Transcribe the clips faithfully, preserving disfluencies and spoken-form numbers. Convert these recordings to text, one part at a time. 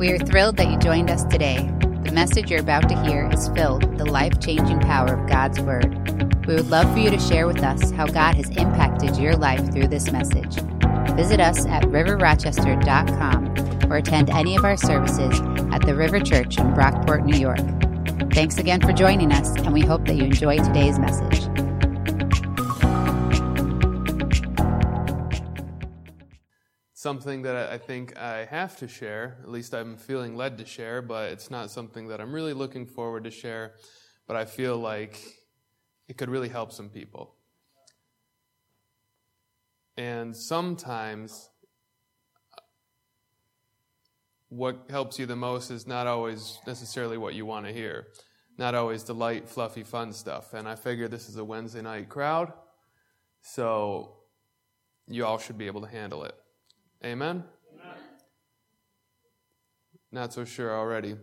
We are thrilled that you joined us today. The message you're about to hear is filled with the life-changing power of God's Word. We would love for you to share with us how God has impacted your life through this message. Visit us at river rochester dot com or attend any of our services at the River Church in Brockport, New York. Thanks again for joining us, and we hope that you enjoy today's message. Something that I think I have to share, at least I'm feeling led to share, but it's not something that I'm really looking forward to share, but I feel like it could really help some people. And sometimes what helps you the most is not always necessarily what you want to hear, not always the light, fluffy, fun stuff. And I figure this is a Wednesday night crowd, so you all should be able to handle it. Amen? Amen. Not so sure already.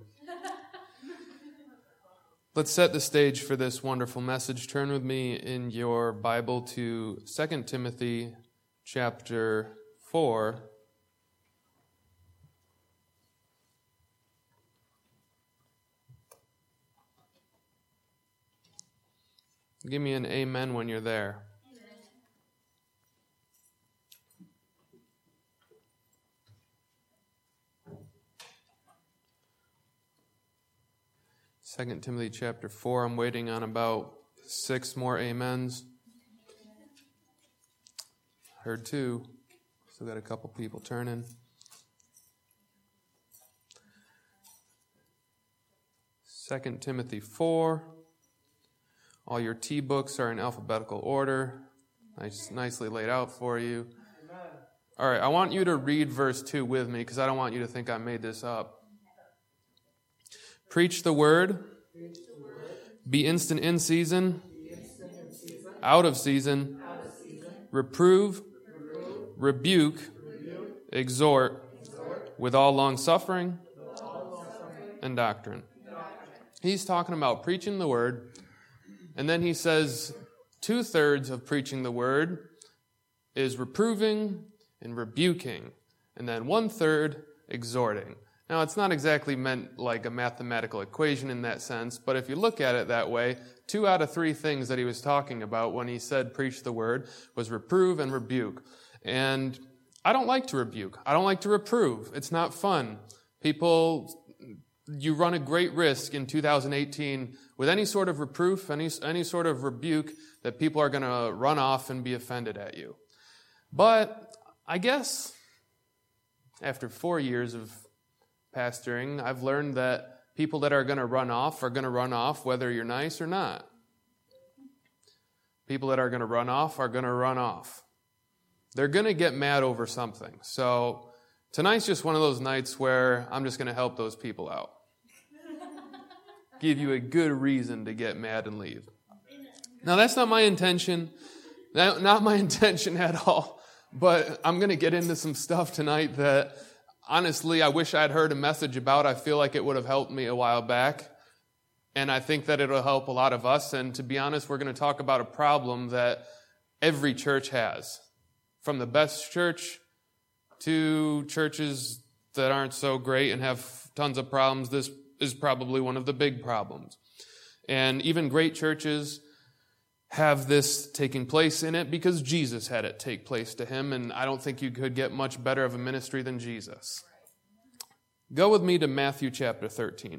Let's set the stage for this wonderful message. Turn with me in your Bible to Second Timothy chapter four. Give me an amen when you're there. Second Timothy chapter four, I'm waiting on about six more amens. Heard two. Still got a couple people turning. Second Timothy four. All your T books are in alphabetical order. Nice, nicely laid out for you. All right, I want you to read verse two with me because I don't want you to think I made this up. Preach the word. Be instant in season. Out of season. Reprove. Rebuke. Exhort. With all long suffering and doctrine. He's talking about preaching the word. And then he says two-thirds of preaching the word is reproving and rebuking. And then one-third exhorting. Now, it's not exactly meant like a mathematical equation in that sense, but if you look at it that way, two out of three things that he was talking about when he said preach the word was reprove and rebuke. And I don't like to rebuke. I don't like to reprove. It's not fun. People, you run a great risk in two thousand eighteen with any sort of reproof, any, any sort of rebuke, that people are going to run off and be offended at you. But I guess after four years of pastoring, I've learned that people that are going to run off are going to run off whether you're nice or not. People that are going to run off are going to run off. They're going to get mad over something. So tonight's just one of those nights where I'm just going to help those people out. Give you a good reason to get mad and leave. Now, that's not my intention. Not my intention at all. But I'm going to get into some stuff tonight that honestly, I wish I'd heard a message about. I feel like it would have helped me a while back. And I think that it'll help a lot of us. And to be honest, we're going to talk about a problem that every church has. From the best church to churches that aren't so great and have tons of problems, this is probably one of the big problems. And even great churches have this taking place in it because Jesus had it take place to him, and I don't think you could get much better of a ministry than Jesus. Go with me to Matthew chapter thirteen.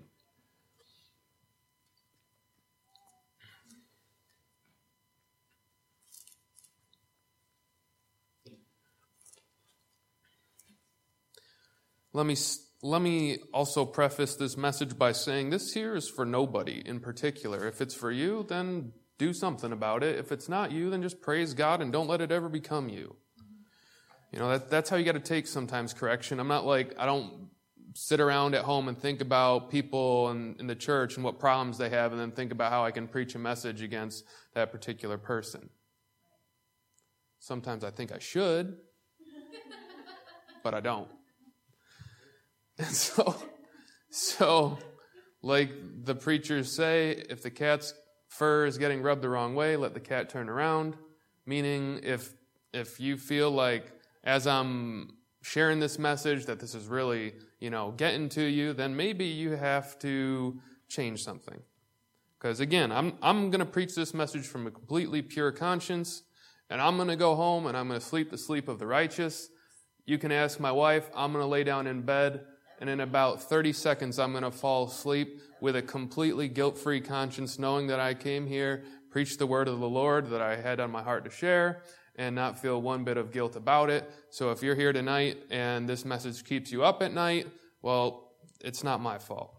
Let me let me also preface this message by saying this here is for nobody in particular. If it's for you, then do something about it. If it's not you, then just praise God and don't let it ever become you. You know, that, that's how you got to take sometimes correction. I'm not like, I don't sit around at home and think about people in, in the church and what problems they have and then think about how I can preach a message against that particular person. Sometimes I think I should, but I don't. And so, so, like the preachers say, if the cat's fur is getting rubbed the wrong way, let the cat turn around. Meaning, if if you feel like as I'm sharing this message, that this is really, you know, getting to you, then maybe you have to change something. Because again, I'm I'm going to preach this message from a completely pure conscience, and I'm going to go home and I'm going to sleep the sleep of the righteous. You can ask my wife, I'm going to lay down in bed, and in about thirty seconds I'm going to fall asleep with a completely guilt-free conscience, knowing that I came here, preached the word of the Lord that I had on my heart to share, and not feel one bit of guilt about it. So if you're here tonight and this message keeps you up at night, well, it's not my fault.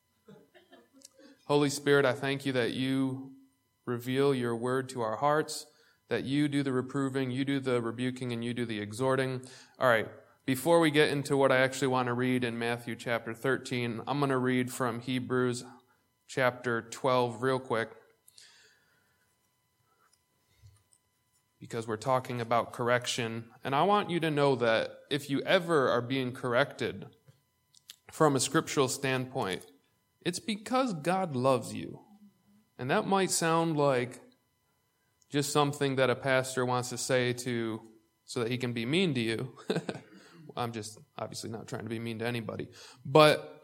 Holy Spirit, I thank you that you reveal your word to our hearts, that you do the reproving, you do the rebuking, and you do the exhorting. All right, before we get into what I actually want to read in Matthew chapter thirteen, I'm going to read from Hebrews chapter twelve real quick, because we're talking about correction. And I want you to know that if you ever are being corrected from a scriptural standpoint, it's because God loves you. And that might sound like just something that a pastor wants to say to so that he can be mean to you. I'm just obviously not trying to be mean to anybody. But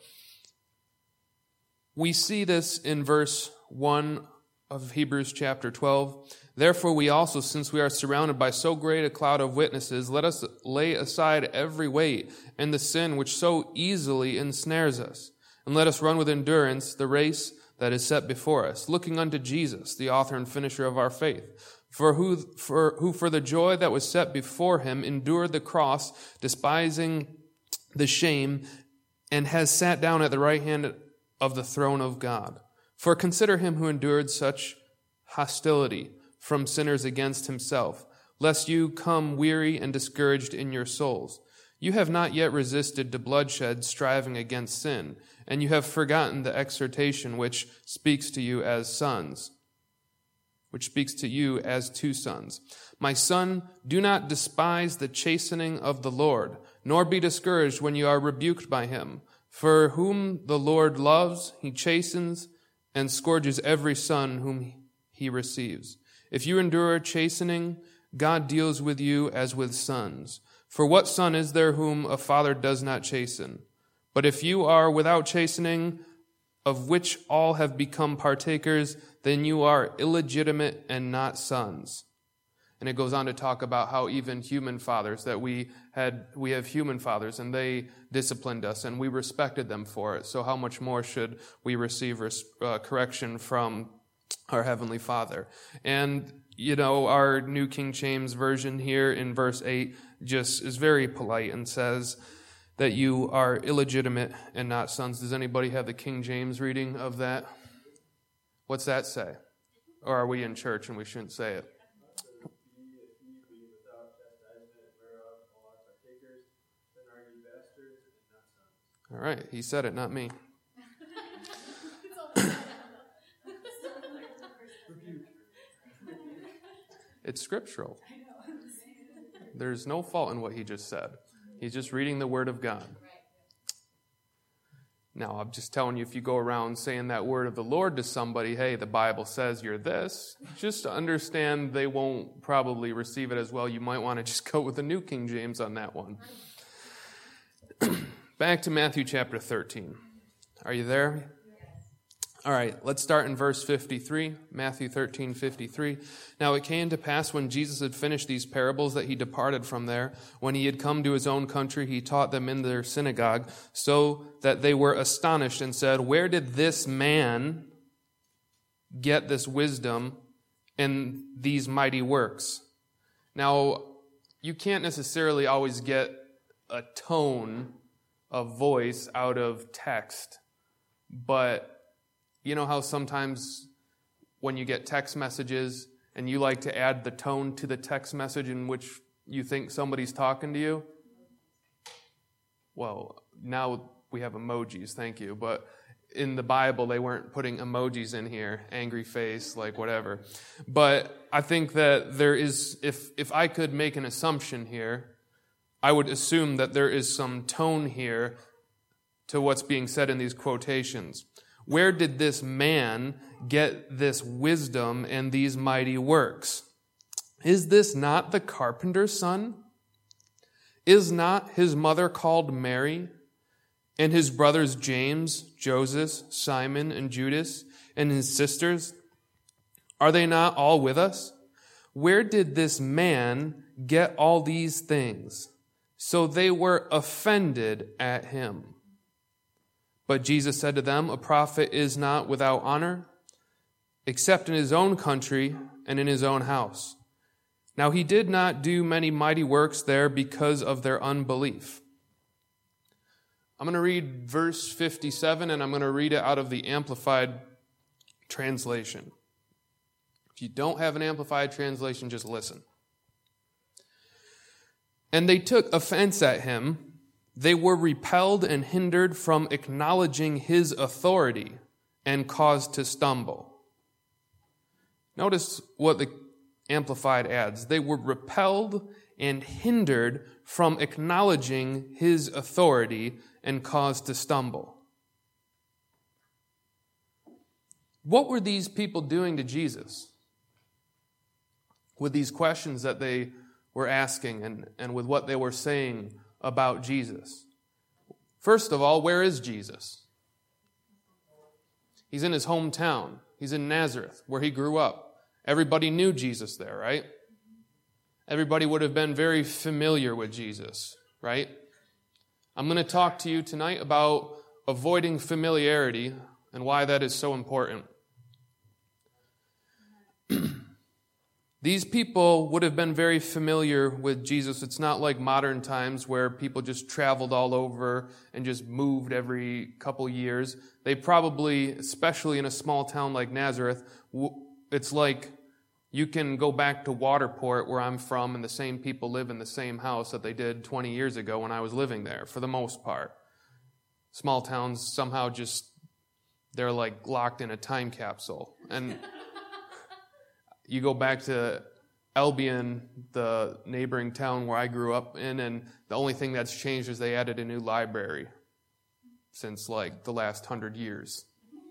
we see this in verse one of Hebrews chapter twelve. Therefore we also, since we are surrounded by so great a cloud of witnesses, let us lay aside every weight and the sin which so easily ensnares us. And let us run with endurance the race that is set before us, looking unto Jesus, the author and finisher of our faith, for who for, who for the joy that was set before him endured the cross, despising the shame, and has sat down at the right hand of the throne of God. For consider him who endured such hostility from sinners against himself, lest you come weary and discouraged in your souls. You have not yet resisted to bloodshed, striving against sin, and you have forgotten the exhortation which speaks to you as sons, which speaks to you as two sons. My son, do not despise the chastening of the Lord, nor be discouraged when you are rebuked by him. For whom the Lord loves, he chastens and scourges every son whom he receives. If you endure chastening, God deals with you as with sons. For what son is there whom a father does not chasten? But if you are without chastening, of which all have become partakers, then you are illegitimate and not sons. And it goes on to talk about how even human fathers, that we had, we have human fathers, and they disciplined us, and we respected them for it. So how much more should we receive uh, correction from our Heavenly Father? And, you know, our New King James Version here in verse eight just is very polite and says that you are illegitimate and not sons. Does anybody have the King James reading of that? What's that say? Or are we in church and we shouldn't say it? All right, he said it, not me. It's scriptural. There's no fault in what he just said. He's just reading the word of God. Now, I'm just telling you, if you go around saying that word of the Lord to somebody, hey, the Bible says you're this, just to understand they won't probably receive it as well. You might want to just go with the New King James on that one. Back to Matthew chapter thirteen. Are you there? All right, let's start in verse fifty-three, Matthew thirteen, fifty-three. Now it came to pass when Jesus had finished these parables that he departed from there. When he had come to his own country, he taught them in their synagogue, so that they were astonished and said, where did this man get this wisdom and these mighty works? Now, you can't necessarily always get a tone of voice out of text, but you know how sometimes when you get text messages and you like to add the tone to the text message in which you think somebody's talking to you? Well, now we have emojis, thank you. But in the Bible, they weren't putting emojis in here, angry face, like whatever. But I think that there is, if if I could make an assumption here, I would assume that there is some tone here to what's being said in these quotations. Where did this man get this wisdom and these mighty works? Is this not the carpenter's son? Is not his mother called Mary, and his brothers James, Joseph, Simon, and Judas, and his sisters? Are they not all with us? Where did this man get all these things?" So they were offended at him. But Jesus said to them, "A prophet is not without honor, except in his own country and in his own house." Now he did not do many mighty works there because of their unbelief. I'm going to read verse fifty-seven, and I'm going to read it out of the Amplified Translation. If you don't have an Amplified Translation, just listen. "And they took offense at him. They were repelled and hindered from acknowledging his authority and caused to stumble." Notice what the Amplified adds. They were repelled and hindered from acknowledging his authority and caused to stumble. What were these people doing to Jesus with these questions that they were asking and, and with what they were saying about Jesus? First of all, where is Jesus? He's in his hometown. He's in Nazareth, where he grew up. Everybody knew Jesus there, right? Everybody would have been very familiar with Jesus, right? I'm going to talk to you tonight about avoiding familiarity and why that is so important. These people would have been very familiar with Jesus. It's not like modern times where people just traveled all over and just moved every couple years. They probably, especially in a small town like Nazareth, it's like you can go back to Waterport, where I'm from, and the same people live in the same house that they did twenty years ago when I was living there, for the most part. Small towns somehow just, they're like locked in a time capsule. And you go back to Albion, the neighboring town where I grew up in, and the only thing that's changed is they added a new library since like the last hundred years.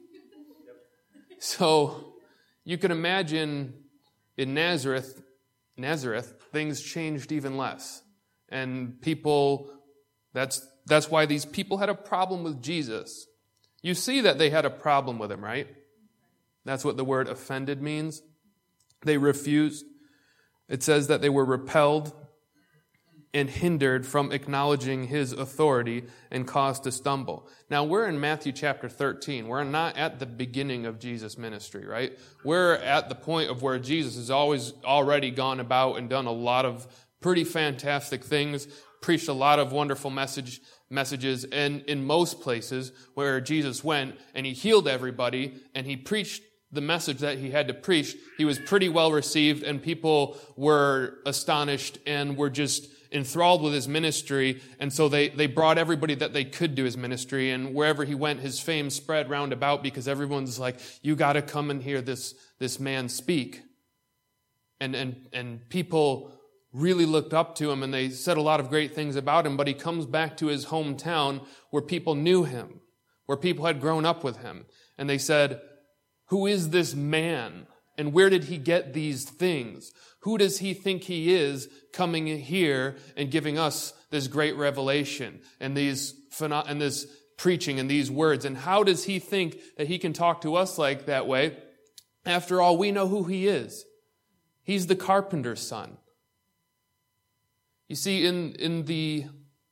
So you can imagine in Nazareth, Nazareth, things changed even less. And people, that's that's why these people had a problem with Jesus. You see that they had a problem with him, right? That's what the word offended means. They refused. It says that they were repelled and hindered from acknowledging his authority and caused to stumble. Now, we're in Matthew chapter thirteen. We're not at the beginning of Jesus' ministry, right? We're at the point of where Jesus has always already gone about and done a lot of pretty fantastic things, preached a lot of wonderful message messages, and in most places where Jesus went and he healed everybody and he preached the message that he had to preach, he was pretty well received, and people were astonished and were just enthralled with his ministry. And so they, they brought everybody that they could do his ministry, and wherever he went, his fame spread round about because everyone's like, you got to come and hear this, this man speak. And, and, and people really looked up to him, and they said a lot of great things about him, but he comes back to his hometown where people knew him, where people had grown up with him. And they said, who is this man? And where did he get these things? Who does he think he is coming here and giving us this great revelation and these and this preaching and these words? And how does he think that he can talk to us like that way? After all, we know who he is. He's the carpenter's son. You see, in, in the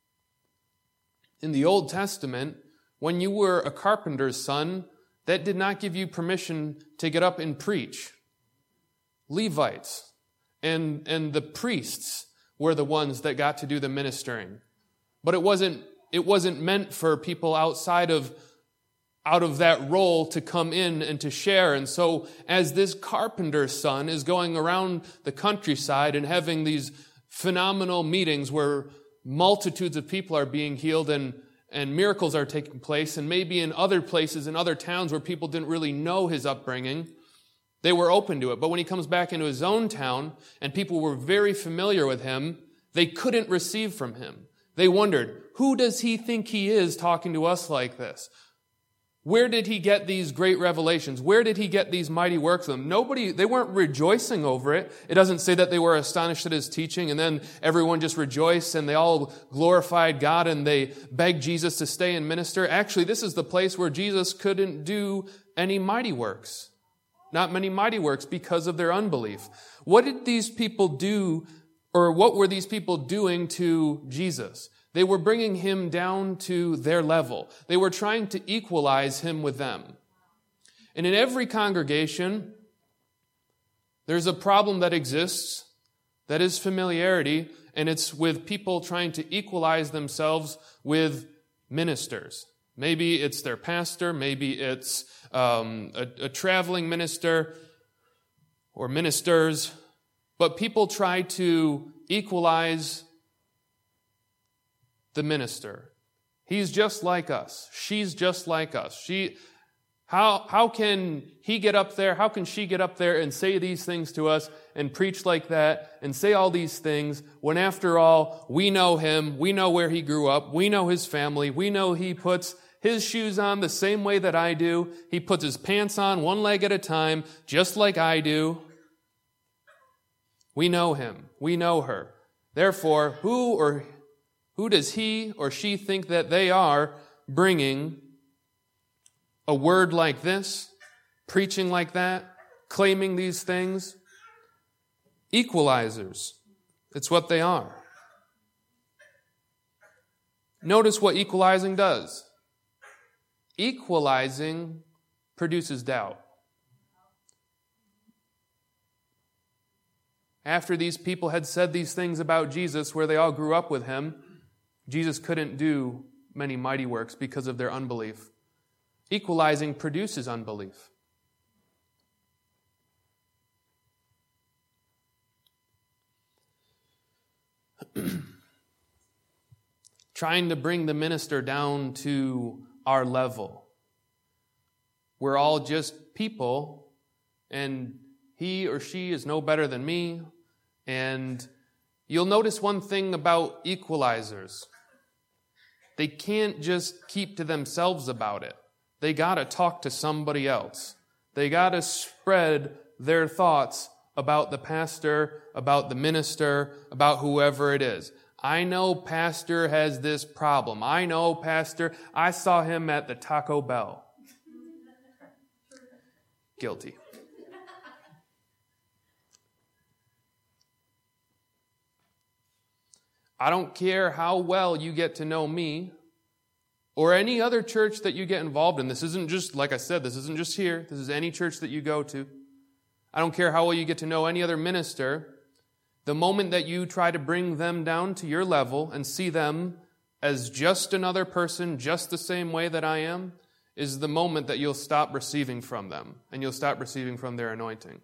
in the Old Testament, when you were a carpenter's son, that did not give you permission to get up and preach. Levites and, and the priests were the ones that got to do the ministering. But it wasn't, it wasn't meant for people outside of, out of that role to come in and to share. And so as this carpenter's son is going around the countryside and having these phenomenal meetings where multitudes of people are being healed and And miracles are taking place, and maybe in other places, in other towns where people didn't really know his upbringing, they were open to it. But when he comes back into his own town, and people were very familiar with him, they couldn't receive from him. They wondered, who does he think he is talking to us like this? where did he get these great revelations? Where did he get these mighty works from? Nobody, they weren't rejoicing over it. It doesn't say that they were astonished at his teaching and then everyone just rejoiced and they all glorified God and they begged Jesus to stay and minister. Actually, this is the place where Jesus couldn't do any mighty works. Not many mighty works because of their unbelief. What did these people do, or what were these people doing to Jesus? They were bringing him down to their level. They were trying to equalize him with them. And in every congregation, there's a problem that exists that is familiarity, and it's with people trying to equalize themselves with ministers. Maybe it's their pastor, maybe it's um, a, a traveling minister or ministers, but people try to equalize the minister. He's just like us. She's just like us. She, how, how can he get up there? How can she get up there and say these things to us and preach like that and say all these things when after all, we know him, we know where he grew up, we know his family, we know he puts his shoes on the same way that I do. He puts his pants on one leg at a time, just like I do. We know him. We know her. Therefore, who or Who does he or she think that they are bringing a word like this, preaching like that, claiming these things? Equalizers. It's what they are. Notice what equalizing does. Equalizing produces doubt. After these people had said these things about Jesus, where they all grew up with him, Jesus couldn't do many mighty works because of their unbelief. Equalizing produces unbelief. Trying to bring the minister down to our level. We're all just people, and he or she is no better than me. And you'll notice one thing about equalizers. They can't just keep to themselves about it. They got to talk to somebody else. They got to spread their thoughts about the pastor, about the minister, about whoever it is. I know pastor has this problem. I know pastor, I saw him at the Taco Bell. Guilty. I don't care how well you get to know me or any other church that you get involved in. This isn't just, like I said, this isn't just here. This is any church that you go to. I don't care how well you get to know any other minister. The moment that you try to bring them down to your level and see them as just another person, just the same way that I am, is the moment that you'll stop receiving from them and you'll stop receiving from their anointing.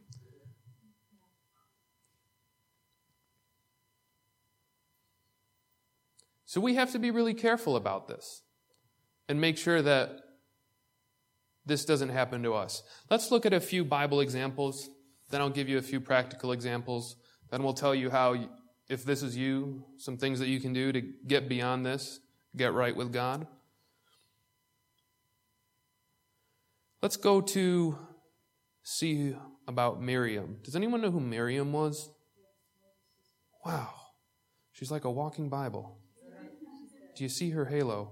So we have to be really careful about this and make sure that this doesn't happen to us. Let's look at a few Bible examples. Then I'll give you a few practical examples. Then we'll tell you how, if this is you, some things that you can do to get beyond this, get right with God. Let's go to see about Miriam. Does anyone know who Miriam was? Wow. She's like a walking Bible. Do you see her halo?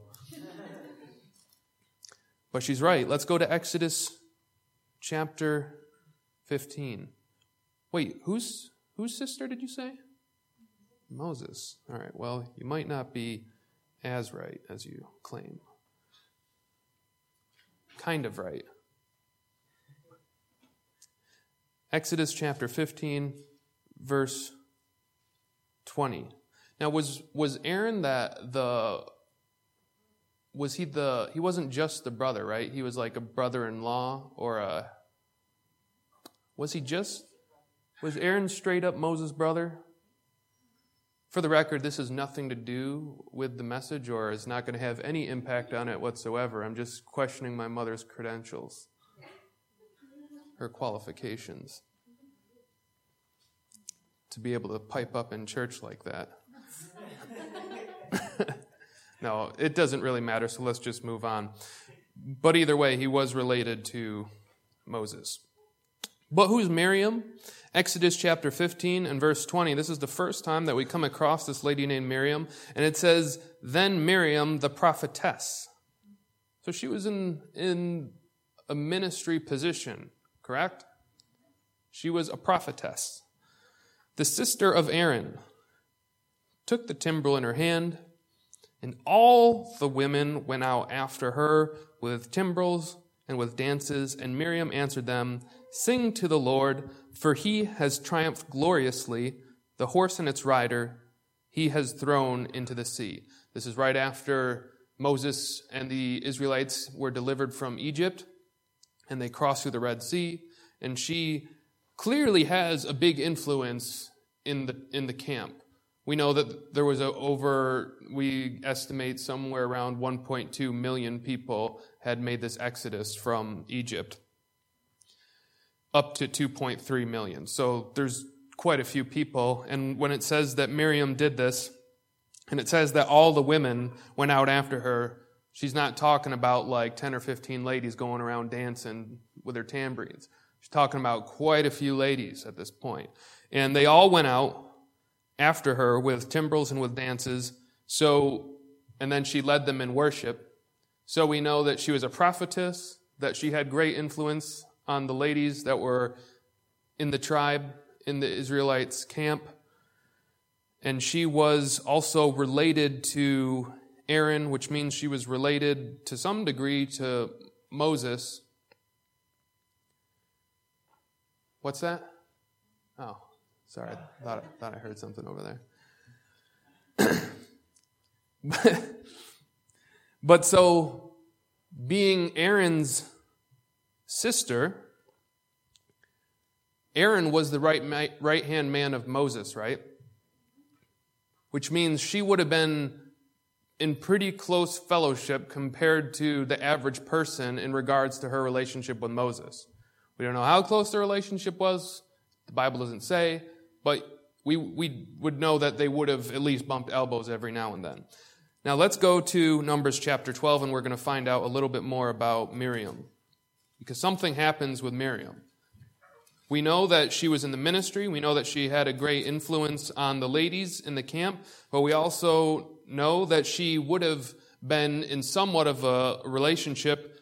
But she's right. Let's go to Exodus chapter fifteen. Wait, whose whose sister did you say? Moses. All right, well, you might not be as right as you claim. Kind of right. Exodus chapter fifteen, verse twenty. Now, was was Aaron that the, was he the, he wasn't just the brother, right? He was like a brother-in-law or a, was he just, was Aaron straight up Moses' brother? For the record, this has nothing to do with the message or is not going to have any impact on it whatsoever. I'm just questioning my mother's credentials, her qualifications to be able to pipe up in church like that. No, it doesn't really matter, so let's just move on. But either way, he was related to Moses. But who's Miriam? Exodus chapter fifteen and verse twenty. This is the first time that we come across this lady named Miriam. And it says, then Miriam the prophetess. So she was in, in a ministry position, correct? She was a prophetess. The sister of Aaron took the timbrel in her hand, and all the women went out after her with timbrels and with dances, and Miriam answered them, sing to the Lord, for he has triumphed gloriously, the horse and its rider he has thrown into the sea. This is right after Moses and the Israelites were delivered from Egypt, and they crossed through the Red Sea, and she clearly has a big influence in the in the camp. We know that there was a over, we estimate somewhere around one point two million people had made this exodus from Egypt, up to two point three million. So there's quite a few people. And when it says that Miriam did this, and it says that all the women went out after her, she's not talking about like ten or fifteen ladies going around dancing with their tambourines. She's talking about quite a few ladies at this point. And they all went out after her with timbrels and with dances. So, and then she led them in worship. So we know that she was a prophetess, that she had great influence on the ladies that were in the tribe, in the Israelites' camp. And she was also related to Aaron, which means she was related to some degree to Moses. What's that? Oh, sorry. I thought, I thought I heard something over there. but, but so, being Aaron's sister, Aaron was the right right-hand man of Moses, right? Which means she would have been in pretty close fellowship compared to the average person in regards to her relationship with Moses. We don't know how close the relationship was. The Bible doesn't say, but we we would know that they would have at least bumped elbows every now and then. Now let's go to Numbers chapter twelve, and we're going to find out a little bit more about Miriam, because something happens with Miriam. We know that she was in the ministry. We know that she had a great influence on the ladies in the camp, but we also know that she would have been in somewhat of a relationship,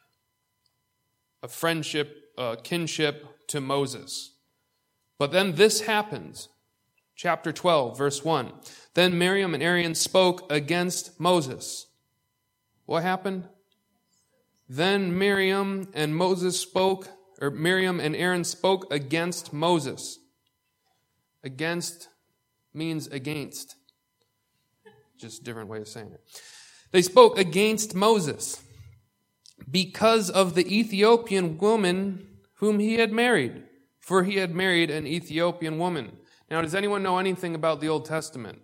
a friendship, a kinship to Moses. But then this happens. Chapter twelve, verse one. Then Miriam and Aaron spoke against Moses. What happened? Then Miriam and Moses spoke Or Miriam and Aaron spoke against Moses. Against means against. Just a different way of saying it. They spoke against Moses because of the Ethiopian woman whom he had married. For he had married an Ethiopian woman. Now, does anyone know anything about the Old Testament?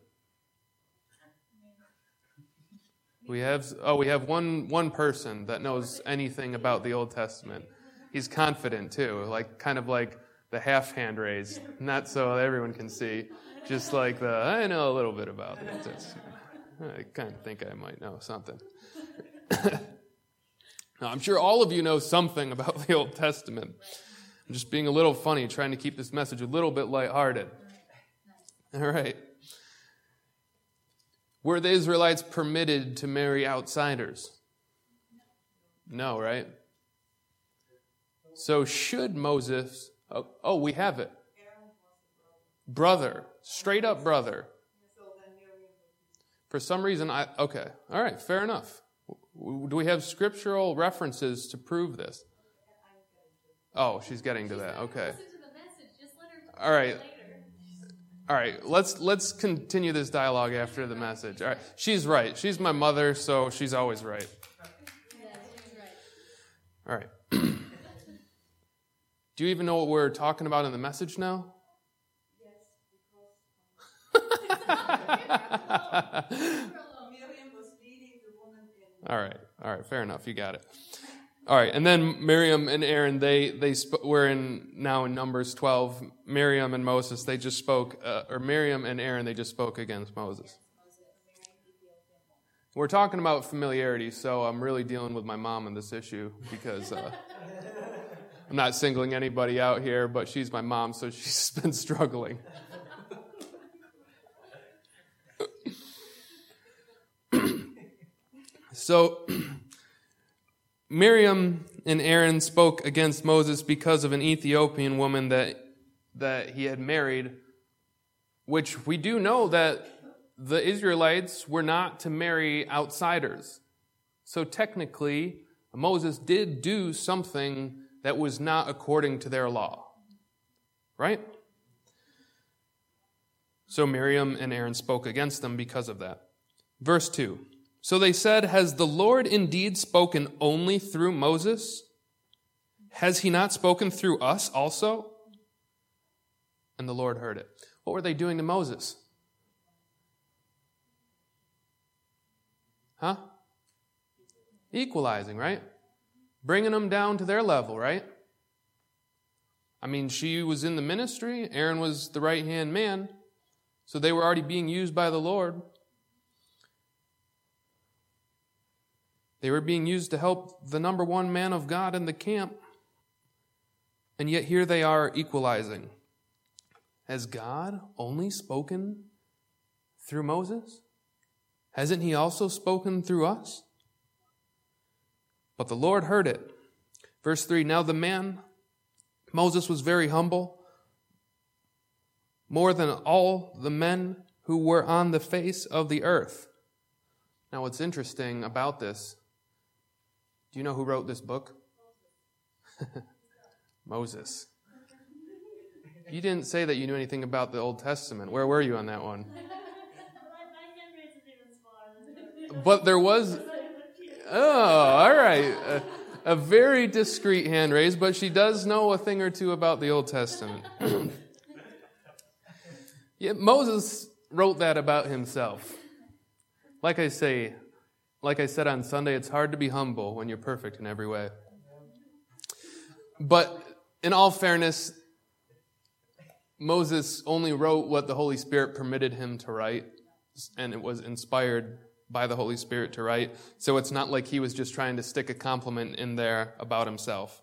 We have, oh, we have one, one person that knows anything about the Old Testament. He's confident, too, like kind of like the half hand raise, not so everyone can see, just like the, I know a little bit about it. I kind of think I might know something. Now, I'm sure all of you know something about the Old Testament. I'm just being a little funny, trying to keep this message a little bit lighthearted. All right. Were the Israelites permitted to marry outsiders? No, right? So should Moses, oh, oh, we have it. Brother, straight up brother. For some reason, I, okay, all right, fair enough. Do we have scriptural references to prove this? Oh, she's getting to that, okay. All right. All right, let's let's continue this dialogue after the message. All right, she's right. She's my mother, so she's always right. All right. Do you even know what we're talking about in the message now? Yes. All right. All right. Fair enough. You got it. All right. And then Miriam and Aaron, they they sp- we're in now in Numbers twelve. Miriam and Moses, they just spoke, uh, or Miriam and Aaron, they just spoke against Moses. We're talking about familiarity, so I'm really dealing with my mom on this issue because uh, I'm not singling anybody out here, but she's my mom, so she's been struggling. So Miriam and Aaron spoke against Moses because of an Ethiopian woman that that he had married, which we do know that the Israelites were not to marry outsiders. So technically, Moses did do something that was not according to their law. Right? So Miriam and Aaron spoke against them because of that. Verse two. So they said, "Has the Lord indeed spoken only through Moses? Has he not spoken through us also?" And the Lord heard it. What were they doing to Moses? Huh? Equalizing, right? Bringing them down to their level, right? I mean, she was in the ministry. Aaron was the right-hand man. So they were already being used by the Lord. They were being used to help the number one man of God in the camp. And yet here they are equalizing. Has God only spoken through Moses? Hasn't he also spoken through us? But the Lord heard it. Verse three, now the man, Moses, was very humble, more than all the men who were on the face of the earth. Now what's interesting about this, do you know who wrote this book? Moses. You didn't say that you knew anything about the Old Testament. Where were you on that one? But there was... Oh, all right. A, a very discreet hand raised, but she does know a thing or two about the Old Testament. Yeah, Moses wrote that about himself. Like I say, like I said on Sunday, it's hard to be humble when you're perfect in every way. But in all fairness, Moses only wrote what the Holy Spirit permitted him to write, and it was inspired by the Holy Spirit to write. So it's not like he was just trying to stick a compliment in there about himself.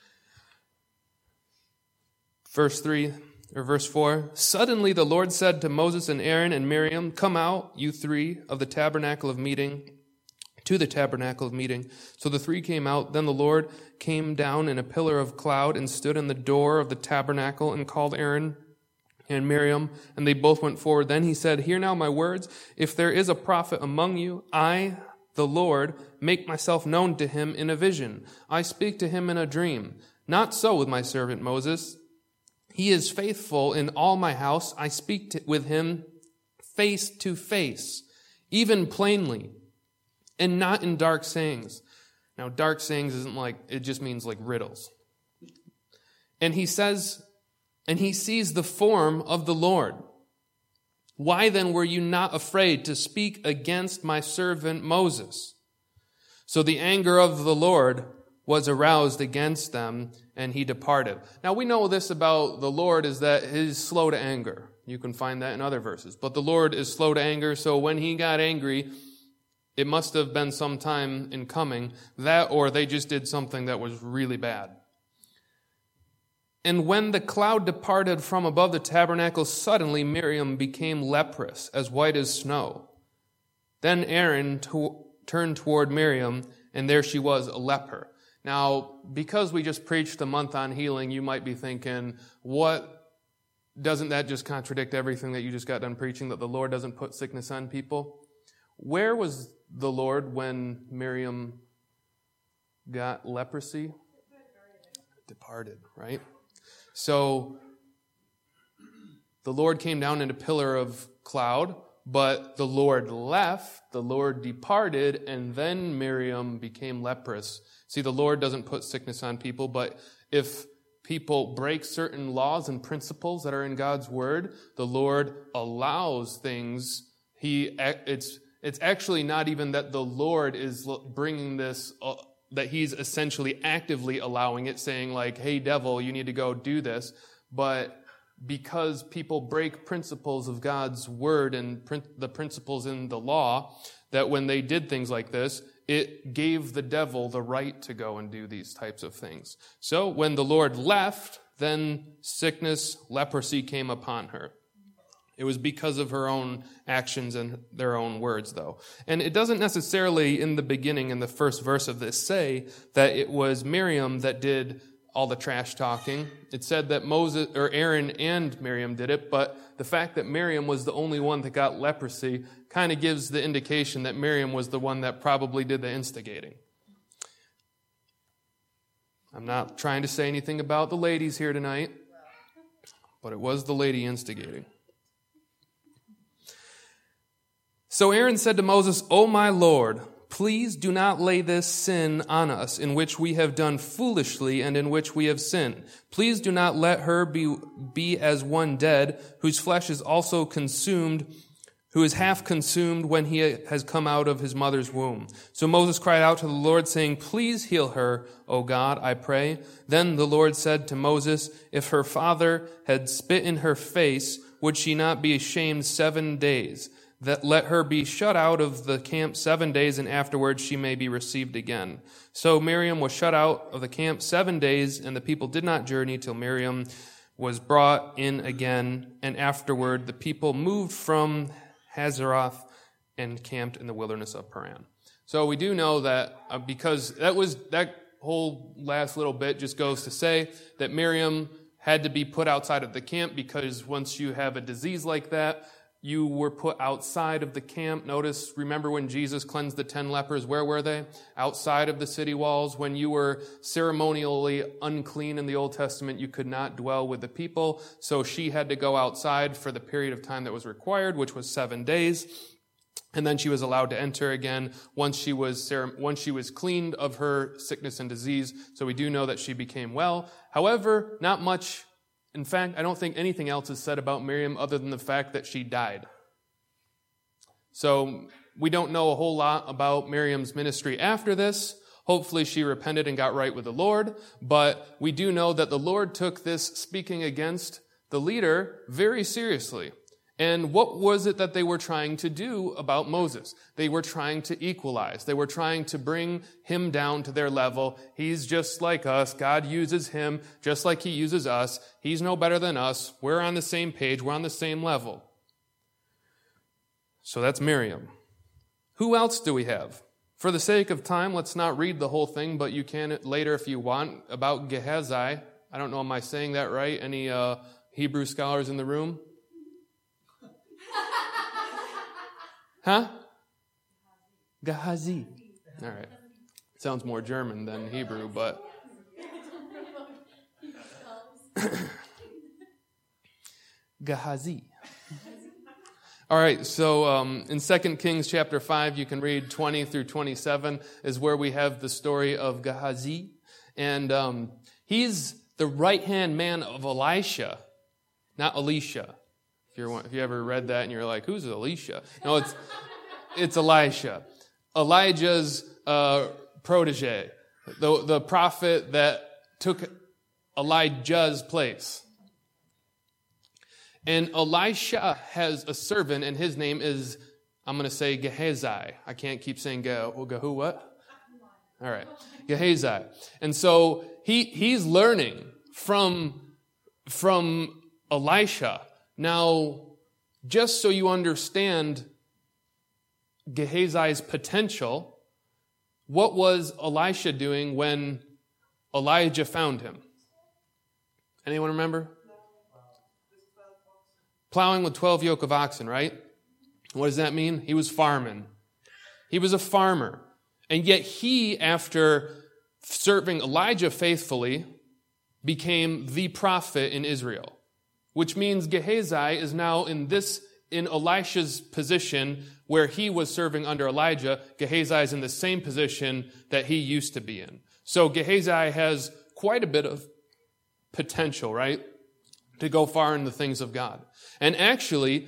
Verse three, or verse four, suddenly the Lord said to Moses and Aaron and Miriam, "Come out, you three, of the tabernacle of meeting, to the tabernacle of meeting." So the three came out. Then the Lord came down in a pillar of cloud and stood in the door of the tabernacle and called Aaron and Miriam, and they both went forward. Then he said, "Hear now my words. If there is a prophet among you, I, the Lord, make myself known to him in a vision. I speak to him in a dream. Not so with my servant Moses. He is faithful in all my house. I speak to, with him face to face, even plainly, and not in dark sayings." Now, dark sayings isn't like, it just means like riddles. And he says, and he sees the form of the Lord. Why then were you not afraid to speak against my servant Moses? So the anger of the Lord was aroused against them, and he departed. Now we know this about the Lord is that he's slow to anger. You can find that in other verses. But the Lord is slow to anger, so when he got angry, it must have been some time in coming, that or they just did something that was really bad. And when the cloud departed from above the tabernacle, suddenly Miriam became leprous, as white as snow. Then Aaron to- turned toward Miriam, and there she was, a leper. Now, because we just preached a month on healing, you might be thinking, what, doesn't that just contradict everything that you just got done preaching, that the Lord doesn't put sickness on people? Where was the Lord when Miriam got leprosy? Departed, right? So the Lord came down in a pillar of cloud, but the Lord left, the Lord departed, and then Miriam became leprous. See, the Lord doesn't put sickness on people, but if people break certain laws and principles that are in God's word, the Lord allows things. He, it's, it's actually not even that the Lord is bringing this uh, that he's essentially actively allowing it, saying like, hey, devil, you need to go do this. But because people break principles of God's word and print the principles in the law, that when they did things like this, it gave the devil the right to go and do these types of things. So when the Lord left, then sickness, leprosy came upon her. It was because of her own actions and their own words, though. And it doesn't necessarily, in the beginning, in the first verse of this, say that it was Miriam that did all the trash talking. It said that Moses or Aaron and Miriam did it, but the fact that Miriam was the only one that got leprosy kind of gives the indication that Miriam was the one that probably did the instigating. I'm not trying to say anything about the ladies here tonight, but it was the lady instigating. So Aaron said to Moses, "O my Lord, please do not lay this sin on us, in which we have done foolishly and in which we have sinned. Please do not let her be, be as one dead, whose flesh is also consumed, who is half consumed when he has come out of his mother's womb." So Moses cried out to the Lord, saying, "Please heal her, O God, I pray." Then the Lord said to Moses, "If her father had spit in her face, would she not be ashamed seven days? That let her be shut out of the camp seven days, and afterwards she may be received again." So Miriam was shut out of the camp seven days, and the people did not journey till Miriam was brought in again. And afterward the people moved from Hazeroth and camped in the wilderness of Paran. So we do know that uh, because that was that whole last little bit just goes to say that Miriam had to be put outside of the camp, because once you have a disease like that, you were put outside of the camp. Notice, remember when Jesus cleansed the ten lepers, where were they? Outside of the city walls. When you were ceremonially unclean in the Old Testament, you could not dwell with the people. So she had to go outside for the period of time that was required, which was seven days. And then she was allowed to enter again once she was once she was cleaned of her sickness and disease. So we do know that she became well. However, not much. In fact, I don't think anything else is said about Miriam other than the fact that she died. So we don't know a whole lot about Miriam's ministry after this. Hopefully she repented and got right with the Lord. But we do know that the Lord took this speaking against the leader very seriously. And what was it that they were trying to do about Moses? They were trying to equalize. They were trying to bring him down to their level. He's just like us. God uses him just like he uses us. He's no better than us. We're on the same page. We're on the same level. So that's Miriam. Who else do we have? For the sake of time, let's not read the whole thing, but you can later if you want, about Gehazi. I don't know, am I saying that right? Any uh, Hebrew scholars in the room? Huh? Gehazi. All right. Sounds more German than Hebrew, but... Gehazi. All right, so um, in Second Kings chapter five, you can read twenty through twenty-seven, is where we have the story of Gehazi. And um, he's the right-hand man of Elisha, not Elisha. If you're if you ever read that and you're like, who's Elisha? No, it's it's Elisha, Elijah's uh, protege, the the prophet that took Elijah's place. And Elisha has a servant, and his name is, I'm going to say Gehazi. I can't keep saying Gehu. Gehu what? All right, Gehazi. And so he he's learning from from Elisha. Now, just so you understand Gehazi's potential, what was Elisha doing when Elijah found him? Anyone remember? Plowing with twelve yoke of oxen, right? What does that mean? He was farming. He was a farmer. And yet he, after serving Elijah faithfully, became the prophet in Israel. Which means Gehazi is now in this, in Elisha's position where he was serving under Elijah. Gehazi is in the same position that he used to be in. So Gehazi has quite a bit of potential, right? To go far in the things of God. And actually,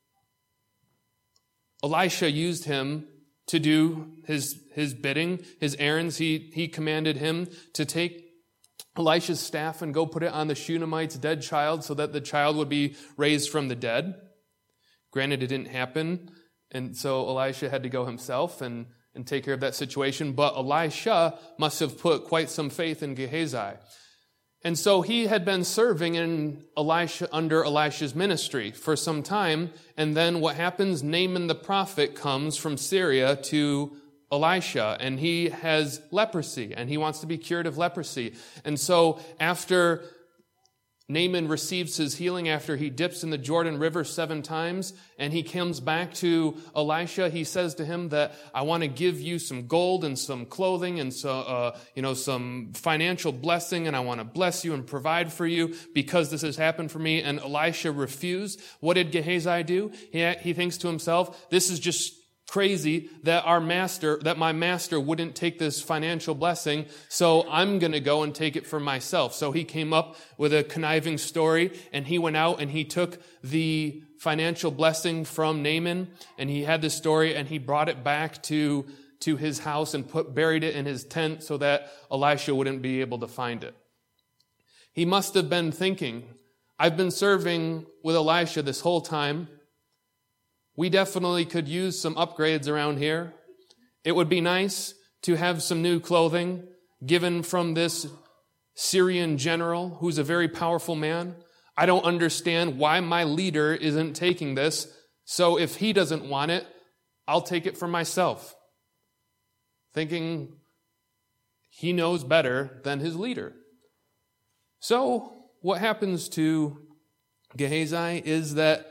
Elisha used him to do his, his bidding, his errands. He, he commanded him to take Elisha's staff and go put it on the Shunammite's dead child so that the child would be raised from the dead. Granted, it didn't happen And so Elisha had to go himself and, and take care of that situation. But Elisha must have put quite some faith in Gehazi. And so he had been serving in Elisha under Elisha's ministry for some time. And then what happens? Naaman the prophet comes from Syria to Elisha, and he has leprosy, and he wants to be cured of leprosy. And so after Naaman receives his healing, after he dips in the Jordan River seven times, and he comes back to Elisha, he says to him that I want to give you some gold and some clothing and so, uh, you know, some financial blessing, and I want to bless you and provide for you because this has happened for me. And Elisha refused. What did Gehazi do? He, he thinks to himself, this is just crazy that our master, that my master wouldn't take this financial blessing, so I'm going to go and take it for myself. So he came up with a conniving story, and he went out and he took the financial blessing from Naaman, and he had this story, and he brought it back to, to his house and put buried it in his tent so that Elisha wouldn't be able to find it. He must have been thinking, I've been serving with Elisha this whole time. We definitely could use some upgrades around here. It would be nice to have some new clothing given from this Syrian general who's a very powerful man. I don't understand why my leader isn't taking this. So if he doesn't want it, I'll take it for myself. Thinking he knows better than his leader. So what happens to Gehazi is that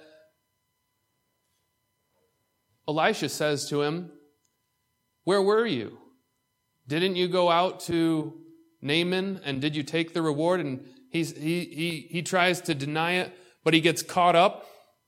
Elisha says to him, where were you? Didn't you go out to Naaman, and did you take the reward? And he's, he, he, he tries to deny it, but he gets caught up.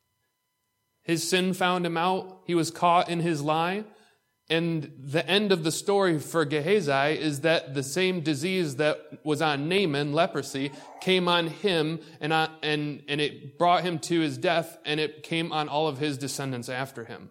His sin found him out. He was caught in his lie. And the end of the story for Gehazi is that the same disease that was on Naaman, leprosy, came on him, and, on, and, and it brought him to his death, and it came on all of his descendants after him.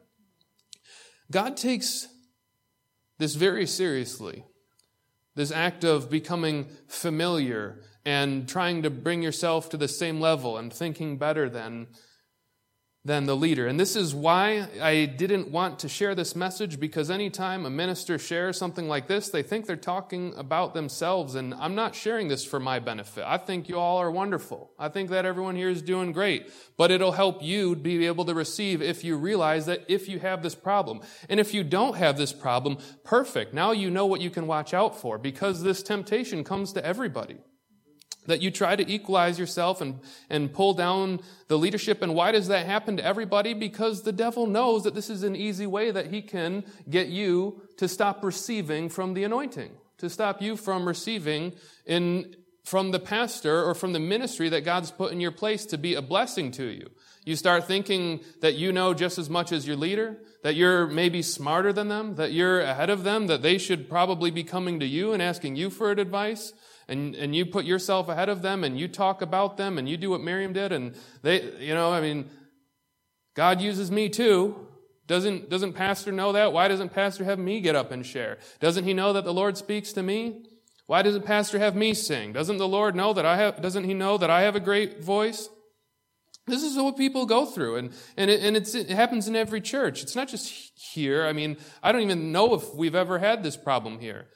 God takes this very seriously, this act of becoming familiar and trying to bring yourself to the same level and thinking better than, than the leader. And this is why I didn't want to share this message, because anytime a minister shares something like this, they think they're talking about themselves, and I'm not sharing this for my benefit. I think you all are wonderful. I think that everyone here is doing great, but it'll help you be able to receive if you realize that if you have this problem. And if you don't have this problem, perfect. Now you know what you can watch out for, because this temptation comes to everybody. That you try to equalize yourself and, and pull down the leadership. And why does that happen to everybody? Because the devil knows that this is an easy way that he can get you to stop receiving from the anointing, to stop you from receiving in from the pastor or from the ministry that God's put in your place to be a blessing to you. You start thinking that you know just as much as your leader, that you're maybe smarter than them, that you're ahead of them, that they should probably be coming to you and asking you for advice. And and you put yourself ahead of them, and you talk about them, and you do what Miriam did, and they, you know, I mean, God uses me too. Doesn't doesn't Pastor know that? Why doesn't Pastor have me get up and share? Doesn't he know that the Lord speaks to me? Why doesn't Pastor have me sing? Doesn't the Lord know that I have? Doesn't he know that I have a great voice? This is what people go through, and and it, and it's, it happens in every church. It's not just here. I mean, I don't even know if we've ever had this problem here.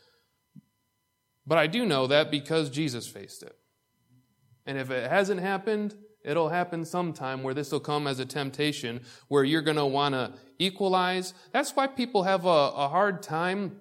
But I do know that because Jesus faced it. And if it hasn't happened, it'll happen sometime where this will come as a temptation where you're going to want to equalize. That's why people have a, a hard time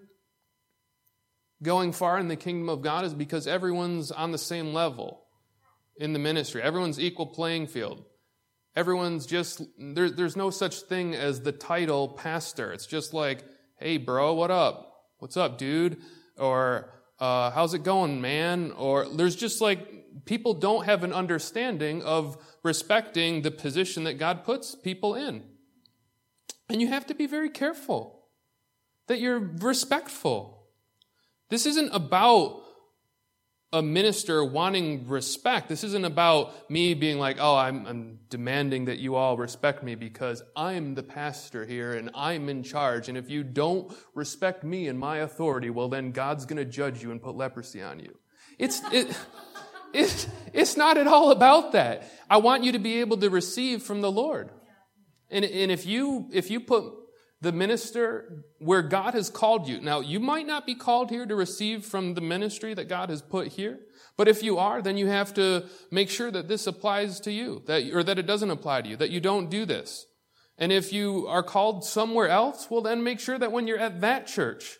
going far in the kingdom of God, is because everyone's on the same level in the ministry. Everyone's equal playing field. Everyone's just, there, there's no such thing as the title pastor. It's just like, hey, bro, what up? What's up, dude? Or, Uh, how's it going, man? Or there's just like, people don't have an understanding of respecting the position that God puts people in. And you have to be very careful that you're respectful. This isn't about a minister wanting respect. This isn't about me being like, oh, I'm, I'm demanding that you all respect me because I'm the pastor here and I'm in charge. And if you don't respect me and my authority, well, then God's going to judge you and put leprosy on you. It's, it, it's, it's not at all about that. I want you to be able to receive from the Lord. And, and if you, if you put the minister where God has called you. Now, you might not be called here to receive from the ministry that God has put here, but if you are, then you have to make sure that this applies to you, that or that it doesn't apply to you, that you don't do this. And if you are called somewhere else, well, then make sure that when you're at that church,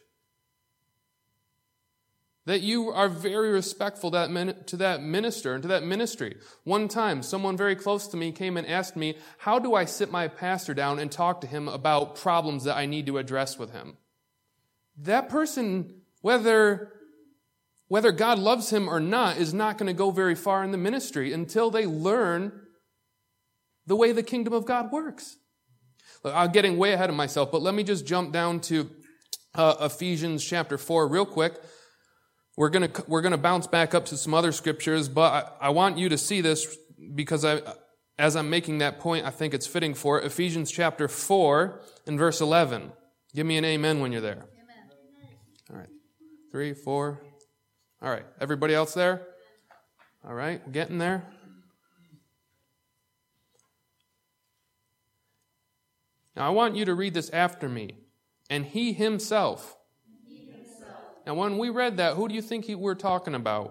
that you are very respectful to that, to that minister and to that ministry. One time, someone very close to me came and asked me, how do I sit my pastor down and talk to him about problems that I need to address with him? That person, whether, whether God loves him or not, is not going to go very far in the ministry until they learn the way the kingdom of God works. Look, I'm getting way ahead of myself, but let me just jump down to uh, Ephesians chapter four real quick. We're going to we're going to bounce back up to some other scriptures, but I, I want you to see this because I, as I'm making that point, I think it's fitting for it. Ephesians chapter four and verse eleven. Give me an amen when you're there. Amen. All right. Three, four. All right. Everybody else there? All right. Getting there? Now I want you to read this after me. And he himself. Now, when we read that, who do you think he, we're talking about?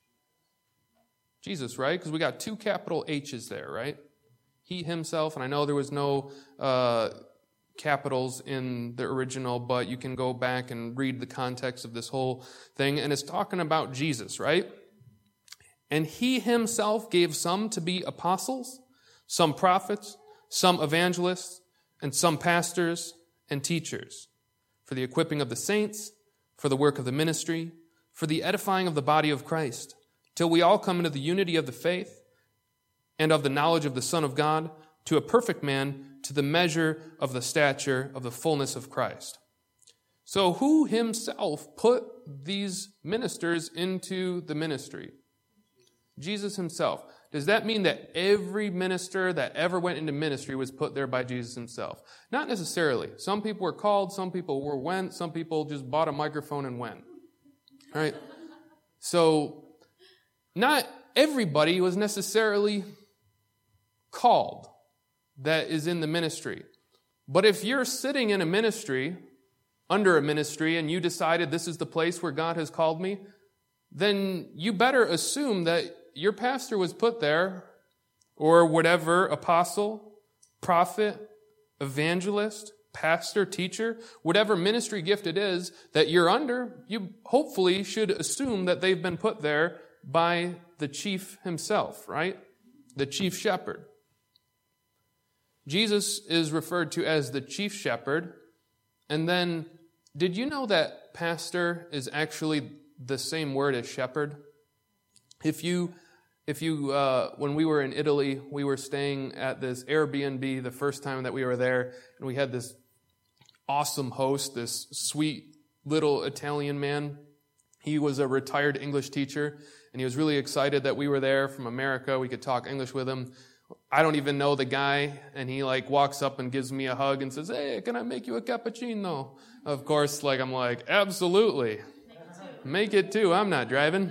Jesus, right? Because we got two capital H's there, right? He himself, and I know there was no uh, capitals in the original, but you can go back and read the context of this whole thing, and it's talking about Jesus, right? And he himself gave some to be apostles, some prophets, some evangelists, and some pastors and teachers, for the equipping of the saints, for the work of the ministry, for the edifying of the body of Christ, till we all come into the unity of the faith and of the knowledge of the Son of God, to a perfect man, to the measure of the stature of the fullness of Christ. So who himself put these ministers into the ministry? Jesus himself. Does that mean that every minister that ever went into ministry was put there by Jesus himself? Not necessarily. Some people were called, some people were went, some people just bought a microphone and went. All right? So, not everybody was necessarily called that is in the ministry. But if you're sitting in a ministry, under a ministry, and you decided this is the place where God has called me, then you better assume that your pastor was put there, or whatever, apostle, prophet, evangelist, pastor, teacher, whatever ministry gift it is that you're under, you hopefully should assume that they've been put there by the chief himself, right? The chief shepherd. Jesus is referred to as the chief shepherd. And then, did you know that pastor is actually the same word as shepherd? If you If you, uh, when we were in Italy, we were staying at this Airbnb the first time that we were there, and we had this awesome host, this sweet little Italian man. He was a retired English teacher, and he was really excited that we were there from America. We could talk English with him. I don't even know the guy, and he like walks up and gives me a hug and says, "Hey, can I make you a cappuccino?" Of course, like I'm like, absolutely. Make it too. I'm not driving.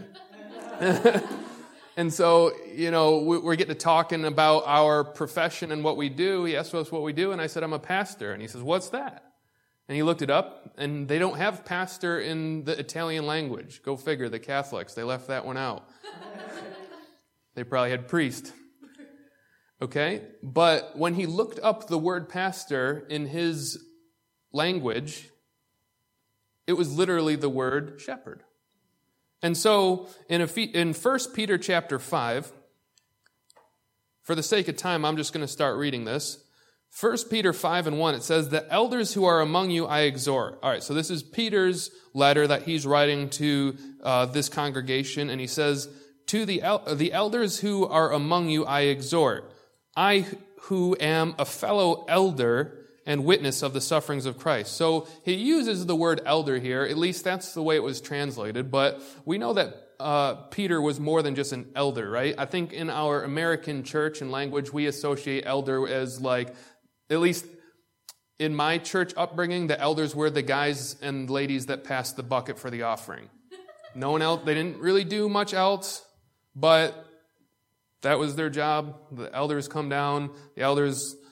And so, you know, we're getting to talking about our profession and what we do. He asked us what we do, and I said, I'm a pastor. And he says, what's that? And he looked it up, and they don't have pastor in the Italian language. Go figure, the Catholics, they left that one out. They probably had priest. Okay? But when he looked up the word pastor in his language, it was literally the word shepherd. And so, in, in First Peter chapter five, for the sake of time, I'm just going to start reading this. First Peter five and one, it says, the elders who are among you I exhort. All right, so this is Peter's letter that he's writing to uh, this congregation, and he says, to the, el- the elders who are among you I exhort. I who am a fellow elder and witness of the sufferings of Christ. So he uses the word elder here, at least that's the way it was translated, but we know that uh, Peter was more than just an elder, right? I think in our American church and language, we associate elder as like, at least in my church upbringing, the elders were the guys and ladies that passed the bucket for the offering. No one else, they didn't really do much else, but that was their job. The elders come down, the elders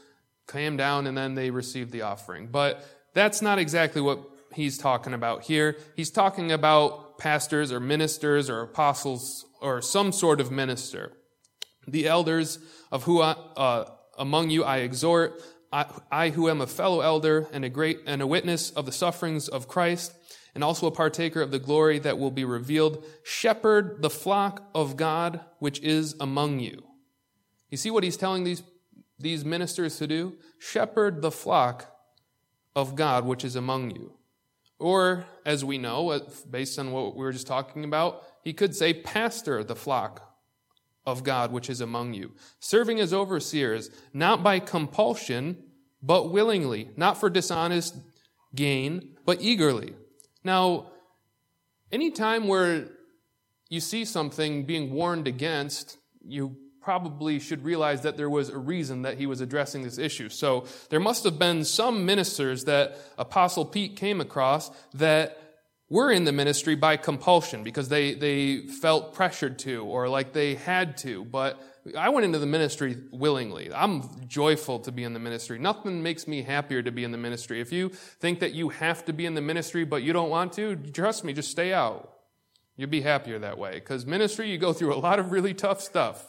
came down and then they received the offering. But that's not exactly what he's talking about here. He's talking about pastors or ministers or apostles or some sort of minister. The elders of who I, uh, among you I exhort, I, I who am a fellow elder and a great and a witness of the sufferings of Christ, and also a partaker of the glory that will be revealed, shepherd the flock of God which is among you. You see what he's telling these, these ministers to do? Shepherd the flock of God which is among you. Or, as we know, based on what we were just talking about, he could say pastor the flock of God which is among you, serving as overseers, not by compulsion, but willingly, not for dishonest gain, but eagerly. Now, any time where you see something being warned against, you probably should realize that there was a reason that he was addressing this issue. So there must have been some ministers that Apostle Pete came across that were in the ministry by compulsion because they, they felt pressured to or like they had to. But I went into the ministry willingly. I'm joyful to be in the ministry. Nothing makes me happier to be in the ministry. If you think that you have to be in the ministry but you don't want to, trust me, just stay out. You'll be happier that way. Because ministry, you go through a lot of really tough stuff.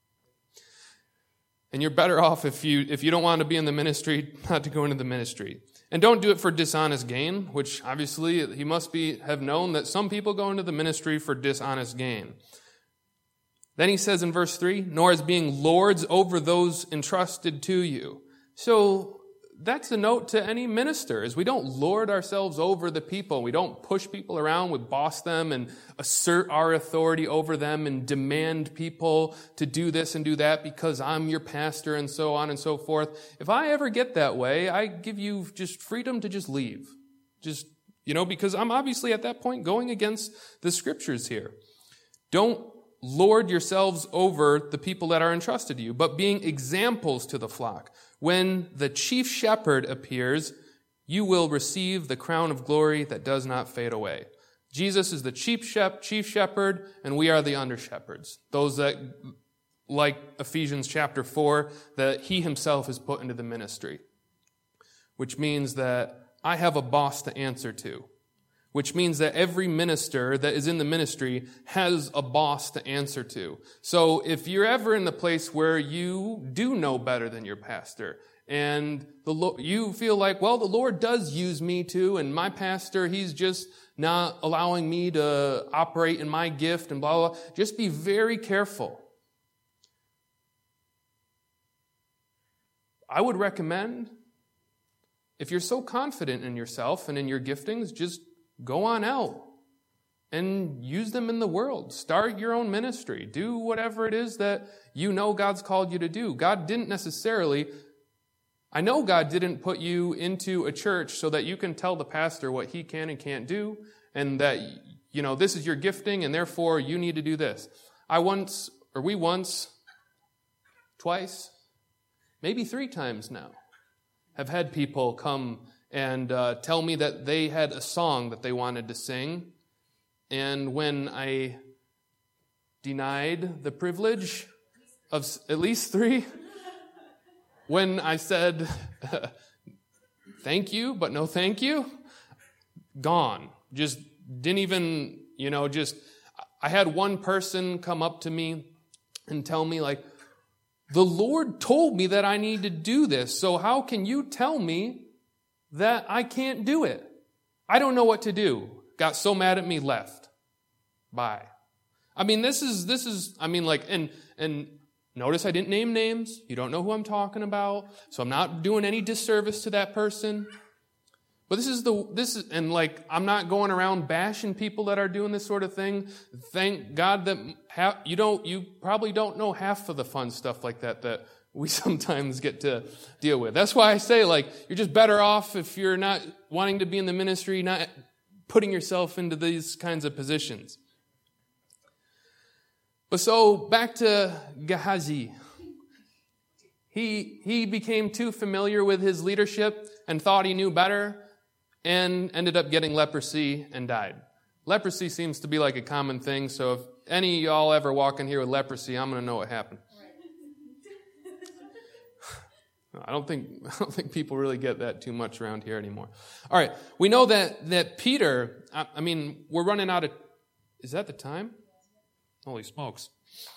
And you're better off if you if you don't want to be in the ministry, not to go into the ministry. And don't do it for dishonest gain, which obviously he must be have known that some people go into the ministry for dishonest gain. Then he says in verse three, nor as being lords over those entrusted to you. So that's a note to any minister, is we don't lord ourselves over the people. We don't push people around, we boss them and assert our authority over them and demand people to do this and do that because I'm your pastor and so on and so forth. If I ever get that way, I give you just freedom to just leave. Just, you know, because I'm obviously at that point going against the scriptures here. Don't lord yourselves over the people that are entrusted to you, but being examples to the flock. When the chief shepherd appears, you will receive the crown of glory that does not fade away. Jesus is the chief shep- chief shepherd, and we are the under-shepherds. Those that, like Ephesians chapter four, that he himself is put into the ministry. Which means that I have a boss to answer to. Which means that every minister that is in the ministry has a boss to answer to. So if you're ever in the place where you do know better than your pastor, and the Lo- you feel like, well, the Lord does use me too, and my pastor, he's just not allowing me to operate in my gift and blah, blah, blah, just be very careful. I would recommend, if you're so confident in yourself and in your giftings, just go on out and use them in the world. Start your own ministry. Do whatever it is that you know God's called you to do. God didn't necessarily, I know God didn't put you into a church so that you can tell the pastor what he can and can't do, and that, you know, this is your gifting and therefore you need to do this. I once, or we once, twice, maybe three times now, have had people come and uh, tell me that they had a song that they wanted to sing. And when I denied the privilege of at least three, when I said, thank you, but no thank you, gone. Just didn't even, you know, just, I had one person come up to me and tell me like, the Lord told me that I need to do this, so how can you tell me that I can't do it? I don't know what to do. Got so mad at me, left. Bye. I mean, this is, this is, I mean, like, and, and notice I didn't name names. You don't know who I'm talking about. So I'm not doing any disservice to that person. But this is the, this is, and like, I'm not going around bashing people that are doing this sort of thing. Thank God that half, you don't, you probably don't know half of the fun stuff like that, that we sometimes get to deal with. That's why I say, like, you're just better off if you're not wanting to be in the ministry, not putting yourself into these kinds of positions. But so, back to Gehazi. He, he became too familiar with his leadership and thought he knew better and ended up getting leprosy and died. Leprosy seems to be like a common thing, so if any of y'all ever walk in here with leprosy, I'm going to know what happened. I don't think I don't think people really get that too much around here anymore. All right, we know that that Peter. I, I mean, we're running out of. Is that the time? Holy smokes!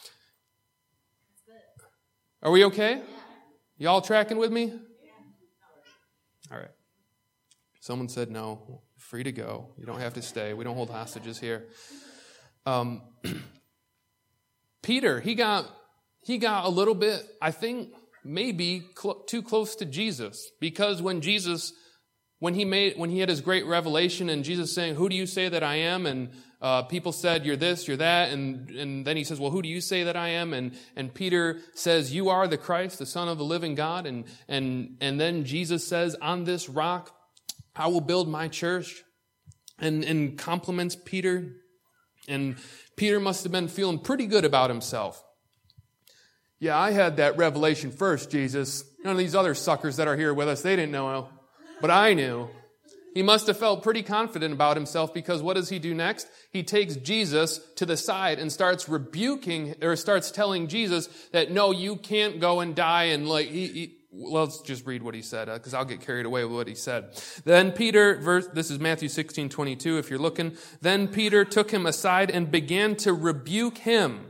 Are we okay? Y'all tracking with me? All right. Someone said no. Free to go. You don't have to stay. We don't hold hostages here. Um, Peter, he got he got a little bit, I think, maybe cl- too close to Jesus, because when Jesus, when he made, when he had his great revelation, and Jesus saying, "Who do you say that I am?" and uh, people said, "You're this, you're that," and and then he says, "Well, who do you say that I am?" and and Peter says, "You are the Christ, the Son of the living God," and and and then Jesus says, "On this rock I will build my church," and and compliments Peter, and Peter must have been feeling pretty good about himself. Yeah, I had that revelation first, Jesus. None of these other suckers that are here with us, they didn't know, but I knew. He must have felt pretty confident about himself, because what does he do next? He takes Jesus to the side and starts rebuking, or starts telling Jesus that, no, you can't go and die. And like, he, he, well, let's just read what he said, because uh, I'll get carried away with what he said. Then Peter, verse, this is Matthew sixteen twenty-two, if you're looking. Then Peter took him aside and began to rebuke him.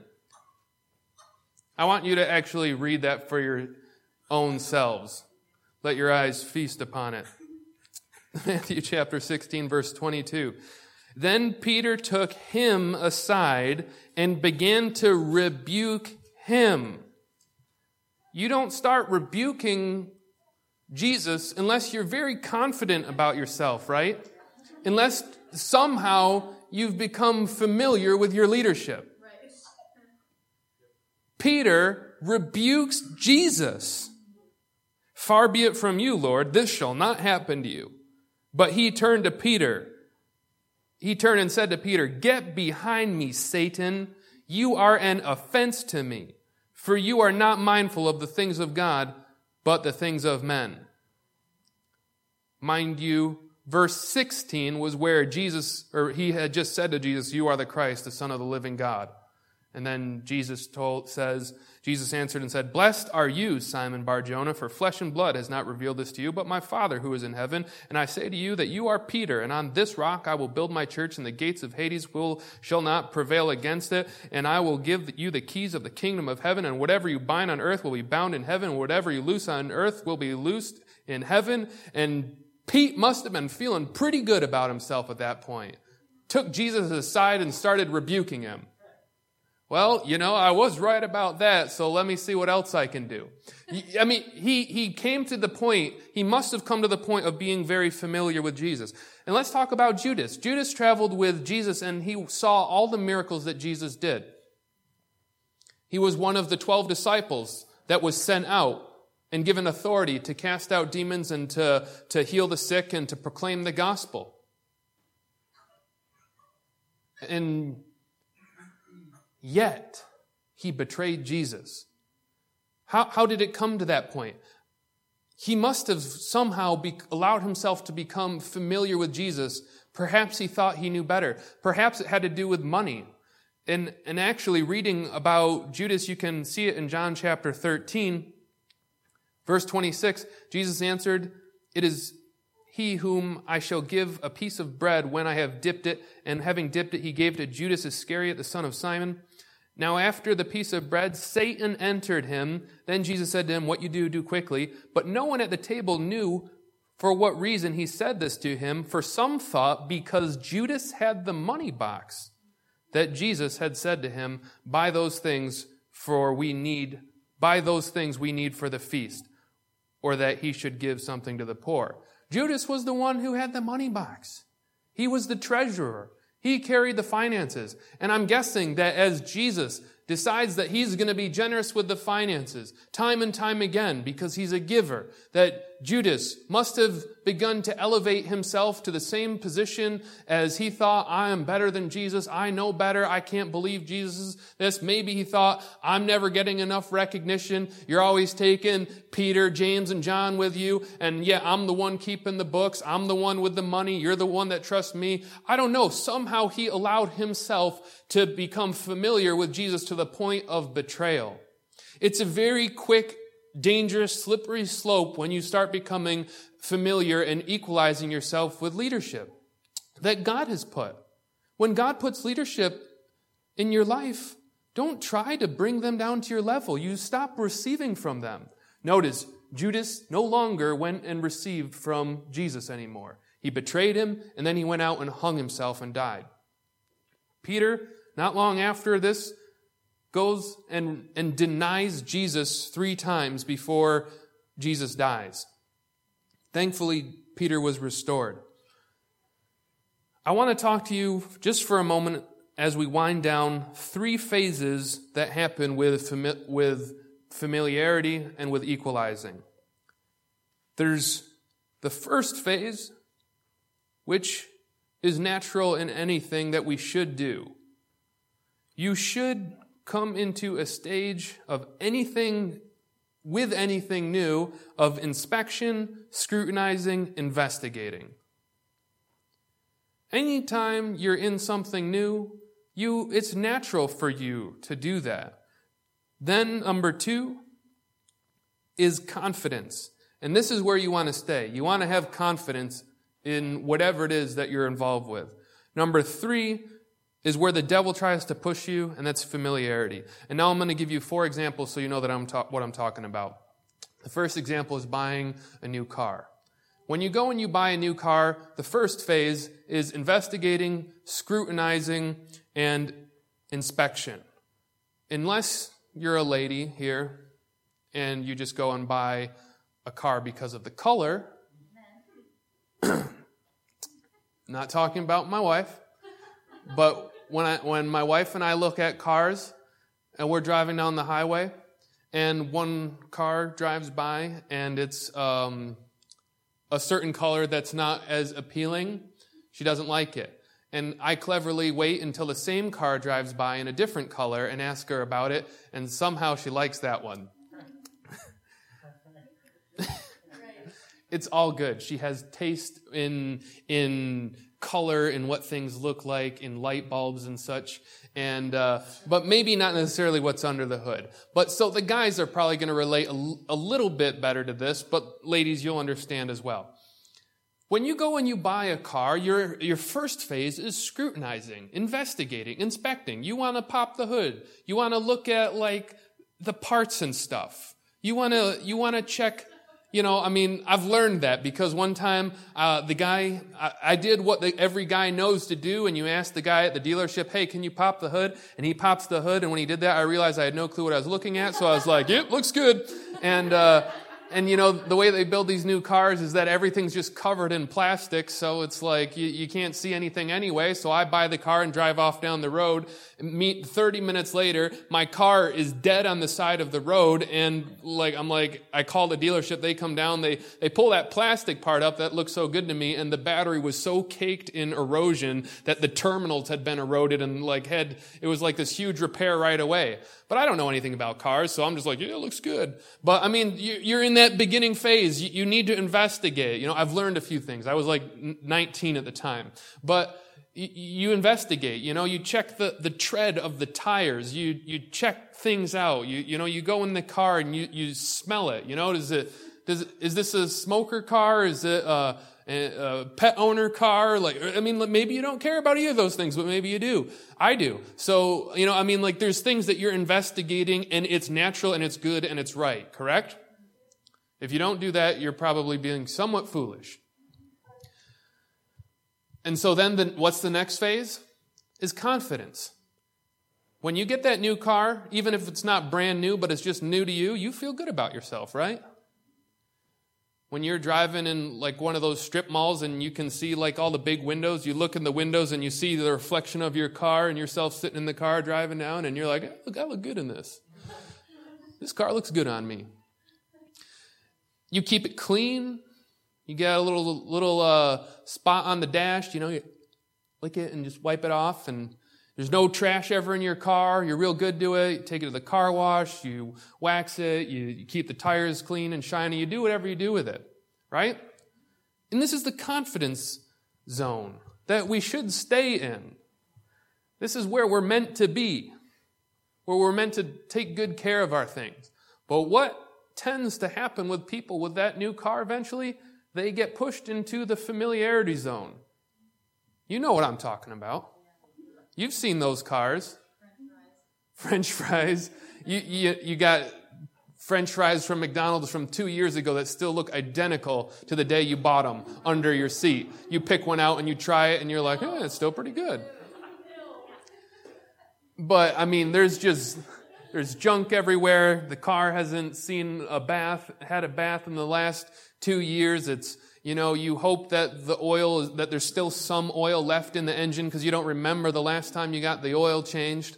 I want you to actually read that for your own selves. Let your eyes feast upon it. Matthew chapter sixteen, verse twenty-two. Then Peter took him aside and began to rebuke him. You don't start rebuking Jesus unless you're very confident about yourself, right? Unless somehow you've become familiar with your leadership. Peter rebukes Jesus. "Far be it from you, Lord, this shall not happen to you." But he turned to Peter. He turned and said to Peter, "Get behind me, Satan. You are an offense to me, for you are not mindful of the things of God, but the things of men." Mind you, verse sixteen was where Jesus, or he had just said to Jesus, "You are the Christ, the Son of the living God." And then Jesus told, says, Jesus answered and said, "Blessed are you, Simon Bar-Jonah, for flesh and blood has not revealed this to you, but my Father who is in heaven. And I say to you that you are Peter, and on this rock I will build my church, and the gates of Hades will shall not prevail against it. And I will give you the keys of the kingdom of heaven, and whatever you bind on earth will be bound in heaven, and whatever you loose on earth will be loosed in heaven." And Pete must have been feeling pretty good about himself at that point. Took Jesus aside and started rebuking him. Well, you know, I was right about that, so let me see what else I can do. I mean, he, he came to the point, he must have come to the point of being very familiar with Jesus. And let's talk about Judas. Judas traveled with Jesus, and he saw all the miracles that Jesus did. He was one of the twelve disciples that was sent out and given authority to cast out demons and to, to heal the sick and to proclaim the gospel. And yet, he betrayed Jesus. How, how did it come to that point? He must have somehow be, allowed himself to become familiar with Jesus. Perhaps he thought he knew better. Perhaps it had to do with money. And, and actually, reading about Judas, you can see it in John chapter thirteen, verse twenty-six. Jesus answered, "It is he whom I shall give a piece of bread when I have dipped it." And having dipped it, he gave it to Judas Iscariot, the son of Simon. Now after the piece of bread, Satan entered him. Then Jesus said to him, "What you do, do quickly." But no one at the table knew for what reason he said this to him. For some thought because Judas had the money box, that Jesus had said to him, "Buy those things for we need, buy those things we need for the feast," or that he should give something to the poor. Judas was the one who had the money box. He was the treasurer. He carried the finances. And I'm guessing that as Jesus decides that he's going to be generous with the finances time and time again because he's a giver, that Judas must have begun to elevate himself to the same position as he thought, "I am better than Jesus. I know better. I can't believe Jesus is this." Maybe he thought, "I'm never getting enough recognition. You're always taking Peter, James, and John with you. And yeah, I'm the one keeping the books. I'm the one with the money. You're the one that trusts me." I don't know. Somehow he allowed himself to become familiar with Jesus to the point of betrayal. It's a very quick dangerous, slippery slope when you start becoming familiar and equalizing yourself with leadership that God has put. When God puts leadership in your life, don't try to bring them down to your level. You stop receiving from them. Notice, Judas no longer went and received from Jesus anymore. He betrayed him, and then he went out and hung himself and died. Peter, not long after this, goes and, and denies Jesus three times before Jesus dies. Thankfully, Peter was restored. I want to talk to you just for a moment as we wind down three phases that happen with, fami- with familiarity and with equalizing. There's the first phase, which is natural in anything that we should do. You should come into a stage of anything, with anything new, of inspection, scrutinizing, investigating. Anytime you're in something new, you it's natural for you to do that. Then number two is confidence. And this is where you want to stay. You want to have confidence in whatever it is that you're involved with. Number three is where the devil tries to push you, and that's familiarity. And now I'm going to give you four examples so you know that I'm ta- what I'm talking about. The first example is buying a new car. When you go and you buy a new car, the first phase is investigating, scrutinizing, and inspection. Unless you're a lady here and you just go and buy a car because of the color. Not talking about my wife, but when I when my wife and I look at cars and we're driving down the highway and one car drives by and it's um, a certain color that's not as appealing, she doesn't like it. And I cleverly wait until the same car drives by in a different color and ask her about it, and somehow she likes that one. It's all good. She has taste in in color and what things look like, in light bulbs and such, and uh, but maybe not necessarily what's under the hood. But so the guys are probably going to relate a, a little bit better to this, but ladies, you'll understand as well. When you go and you buy a car, your your first phase is scrutinizing, investigating, inspecting. You want to pop the hood. You want to look at like the parts and stuff. You want to you want to check. You know, I mean, I've learned that because one time uh, the guy, I, I did what the, every guy knows to do, and you ask the guy at the dealership, hey, can you pop the hood? And he pops the hood, and when he did that, I realized I had no clue what I was looking at, so I was like, yep, looks good. And, uh, and you know, the way they build these new cars is that everything's just covered in plastic, so it's like you, you can't see anything anyway, so I buy the car and drive off down the road. Meet thirty minutes later, my car is dead on the side of the road, and like I'm like, I call the dealership, they come down, they they pull that plastic part up that looks so good to me, and the battery was so caked in erosion that the terminals had been eroded and like had, it was like this huge repair right away. But I don't know anything about cars, so I'm just like, yeah, it looks good. But I mean, you're in that beginning phase. You need to investigate. You know, I've learned a few things. I was like nineteen at the time. But you investigate, you know, you check the, the tread of the tires, you you check things out, you you know, you go in the car and you, you smell it, you know, does it, does it, is this a smoker car, is it a, a, a pet owner car, like, I mean, maybe you don't care about either of those things, but maybe you do, I do, so, you know, I mean, like, there's things that you're investigating, and it's natural, and it's good, and it's right, correct? If you don't do that, you're probably being somewhat foolish. And so then the, what's the next phase? Is confidence. When you get that new car, even if it's not brand new, but it's just new to you, you feel good about yourself, right? When you're driving in like one of those strip malls and you can see like all the big windows, you look in the windows and you see the reflection of your car and yourself sitting in the car driving down, and you're like, oh, look, I look good in this. This car looks good on me. You keep it clean. You get a little little uh, spot on the dash, you know, you lick it and just wipe it off, and there's no trash ever in your car. You're real good to it. You take it to the car wash, you wax it, you, you keep the tires clean and shiny, you do whatever you do with it, right? And this is the confidence zone that we should stay in. This is where we're meant to be, where we're meant to take good care of our things. But what tends to happen with people with that new car eventually? They get pushed into the familiarity zone. You know what I'm talking about. You've seen those cars. French fries. You, you, you got French fries from McDonald's from two years ago that still look identical to the day you bought them under your seat. You pick one out and you try it and you're like, eh, it's still pretty good. But, I mean, there's just, there's junk everywhere. The car hasn't seen a bath, had a bath in the last two years. It's, you know, you hope that the oil, is, that there's still some oil left in the engine because you don't remember the last time you got the oil changed.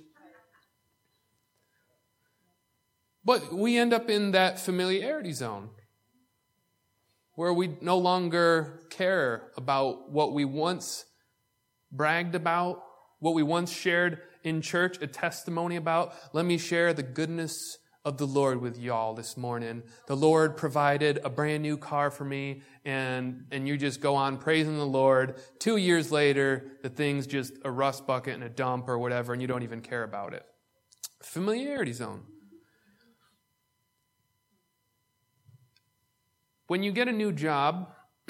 But we end up in that familiarity zone where we no longer care about what we once bragged about, what we once shared in church, a testimony about. Let me share the goodness of the Lord with y'all this morning. The Lord provided a brand new car for me, and, and you just go on praising the Lord. Two years later, the thing's just a rust bucket and a dump or whatever, and you don't even care about it. Familiarity zone. When you get a new job,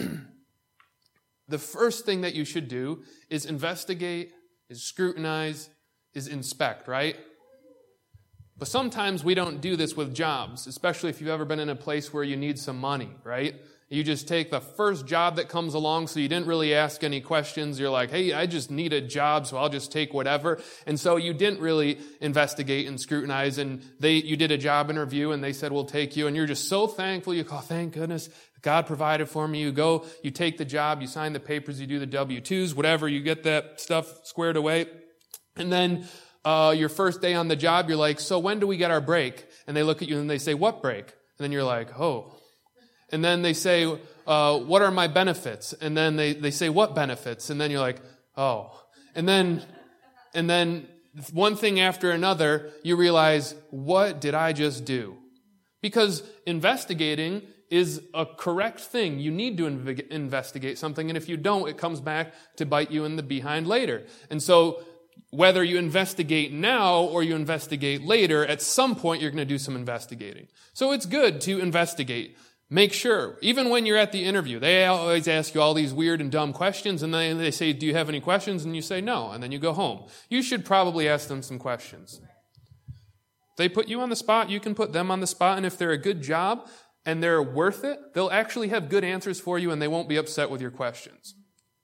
the first thing that you should do is investigate, is scrutinize, is inspect, right? But sometimes we don't do this with jobs, especially if you've ever been in a place where you need some money, right? You just take the first job that comes along, so you didn't really ask any questions. You're like, hey, I just need a job, so I'll just take whatever. And so you didn't really investigate and scrutinize, and they you did a job interview, and they said, we'll take you. And you're just so thankful. You call, thank goodness, God provided for me. You go, you take the job, you sign the papers, you do the W two's, whatever. You get that stuff squared away. And then uh your first day on the job, you're like, so when do we get our break? And they look at you and they say, what break? And then you're like, oh. And then they say, uh, what are my benefits? And then they, they say, what benefits? And then you're like, oh. And then, and then one thing after another, you realize, what did I just do? Because investigating is a correct thing. You need to inv- investigate something, and if you don't, it comes back to bite you in the behind later. And so, whether you investigate now or you investigate later, at some point you're going to do some investigating. So it's good to investigate. Make sure, even when you're at the interview, they always ask you all these weird and dumb questions, and then they say, do you have any questions? And you say no, and then you go home. You should probably ask them some questions. They put you on the spot, you can put them on the spot, and if they're a good job and they're worth it, they'll actually have good answers for you, and they won't be upset with your questions.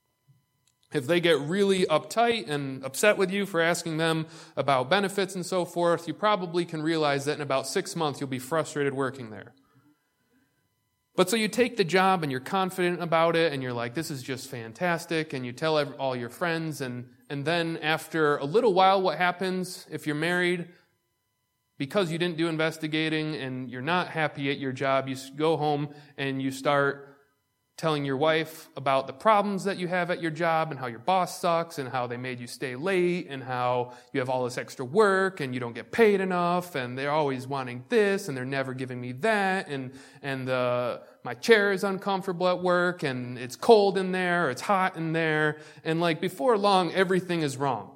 If they get really uptight and upset with you for asking them about benefits and so forth, you probably can realize that in about six months you'll be frustrated working there. But so you take the job and you're confident about it and you're like, this is just fantastic, and you tell all your friends, and, and then after a little while, what happens if you're married? Because you didn't do investigating and you're not happy at your job, you go home and you start telling your wife about the problems that you have at your job and how your boss sucks and how they made you stay late and how you have all this extra work and you don't get paid enough and they're always wanting this and they're never giving me that and and uh, my chair is uncomfortable at work and it's cold in there or it's hot in there, and like before long everything is wrong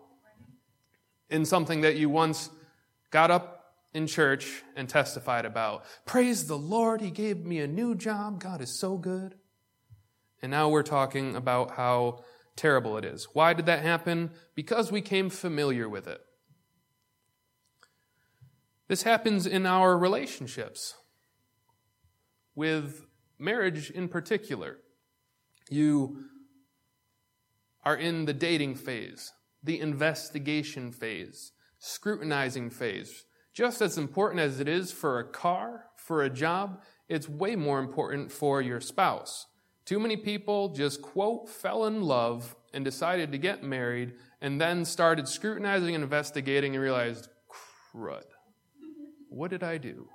in something that you once got up in church and testified about. Praise the Lord, He gave me a new job. God is so good. And now we're talking about how terrible it is. Why did that happen? Because we became familiar with it. This happens in our relationships, with marriage in particular. You are in the dating phase, the investigation phase, scrutinizing phase. Just as important as it is for a car, for a job, it's way more important for your spouse. Too many people just, quote, fell in love and decided to get married and then started scrutinizing and investigating and realized, crud, what did I do?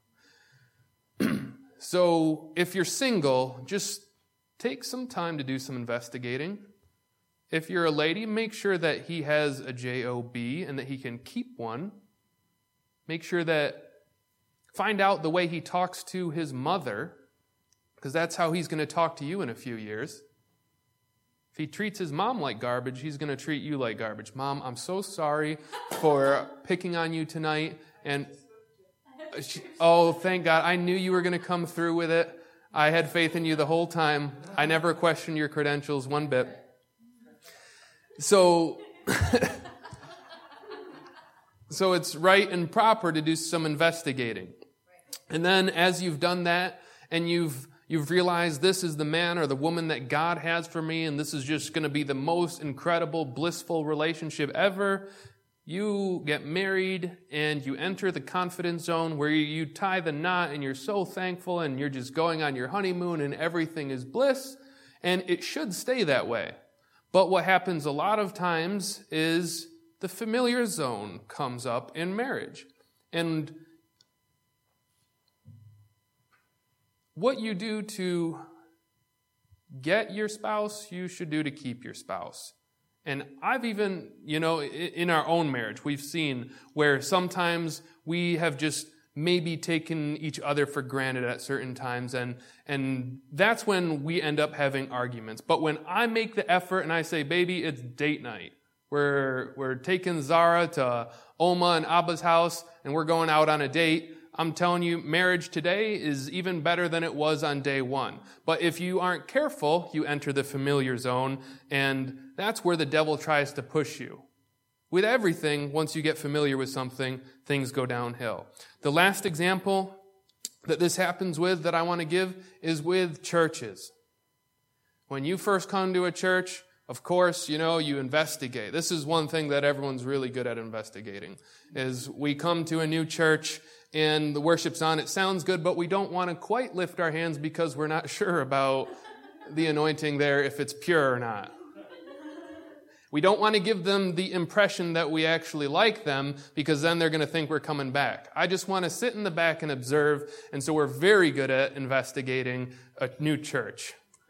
So if you're single, just take some time to do some investigating. If you're a lady, make sure that he has a job and that he can keep one. Make sure that, find out the way he talks to his mother, because that's how he's going to talk to you in a few years. If he treats his mom like garbage, he's going to treat you like garbage. Mom, I'm so sorry for picking on you tonight. And Oh, thank God. I knew you were going to come through with it. I had faith in you the whole time. I never questioned your credentials one bit. So, so it's right and proper to do some investigating. And then as you've done that and you've You've realized this is the man or the woman that God has for me, and this is just going to be the most incredible, blissful relationship ever. You get married, and you enter the confidence zone where you tie the knot, and you're so thankful, and you're just going on your honeymoon, and everything is bliss, and it should stay that way. But what happens a lot of times is the familiar zone comes up in marriage. And what you do to get your spouse, you should do to keep your spouse. And I've even, you know, in our own marriage, we've seen where sometimes we have just maybe taken each other for granted at certain times, and and that's when we end up having arguments. But when I make the effort and I say, baby, it's date night. We're, we're taking Zara to Oma and Abba's house, and we're going out on a date. I'm telling you, marriage today is even better than it was on day one. But if you aren't careful, you enter the familiar zone, and that's where the devil tries to push you. With everything, once you get familiar with something, things go downhill. The last example that this happens with that I want to give is with churches. When you first come to a church, of course, you know, you investigate. This is one thing that everyone's really good at investigating, is we come to a new church and the worship's on. It sounds good, but we don't want to quite lift our hands because we're not sure about the anointing there, if it's pure or not. We don't want to give them the impression that we actually like them, because then they're going to think we're coming back. I just want to sit in the back and observe, and so we're very good at investigating a new church.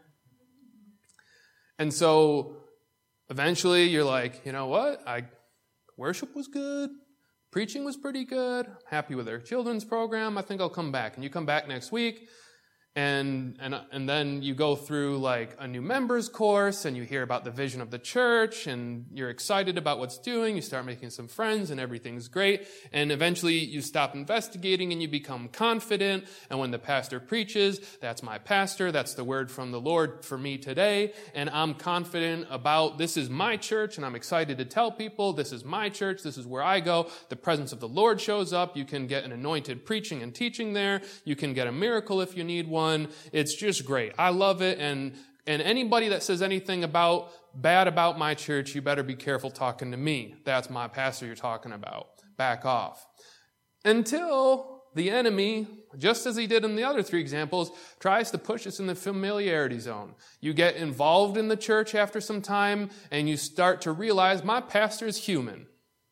And so eventually you're like, you know what? I worship was good. Preaching was pretty good. Happy with their children's program. I think I'll come back. And you come back next week, and and and then you go through like a new members course, and you hear about the vision of the church, and you're excited about what's doing. You start making some friends, and everything's great. And eventually you stop investigating, and you become confident. And when the pastor preaches, that's my pastor. That's the word from the Lord for me today. And I'm confident about this is my church, and I'm excited to tell people this is my church. This is where I go. The presence of the Lord shows up. You can get an anointed preaching and teaching there. You can get a miracle if you need one. It's just great. I love it. And, and anybody that says anything about bad about my church, you better be careful talking to me. That's my pastor you're talking about. Back off. Until the enemy, just as he did in the other three examples, tries to push us in the familiarity zone. You get involved in the church after some time, and you start to realize my pastor is human.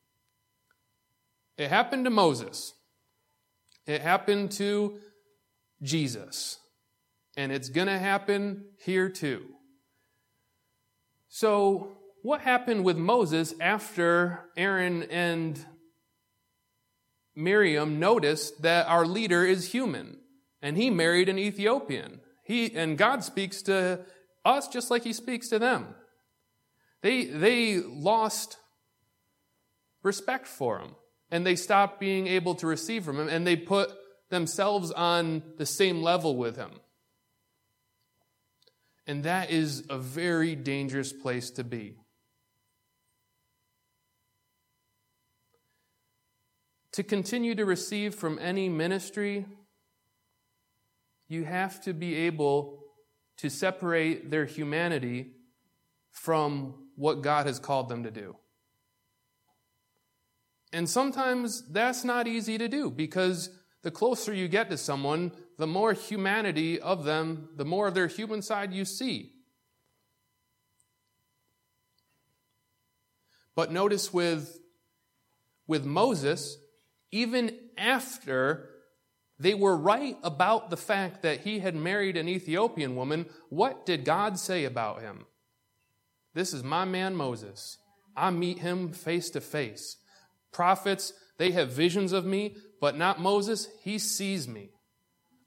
It happened to Moses. It happened to Jesus. And it's going to happen here too. So, what happened with Moses after Aaron and Miriam noticed that our leader is human and he married an Ethiopian? He and God speaks to us just like he speaks to them. They they lost respect for him, and they stopped being able to receive from him, and they put themselves on the same level with him. And that is a very dangerous place to be. To continue to receive from any ministry, you have to be able to separate their humanity from what God has called them to do. And sometimes that's not easy to do, because the closer you get to someone, the more humanity of them, the more of their human side you see. But notice with, with Moses, even after they were right about the fact that he had married an Ethiopian woman, what did God say about him? This is my man Moses. I meet him face to face. Prophets, they have visions of me, but not Moses. He sees me.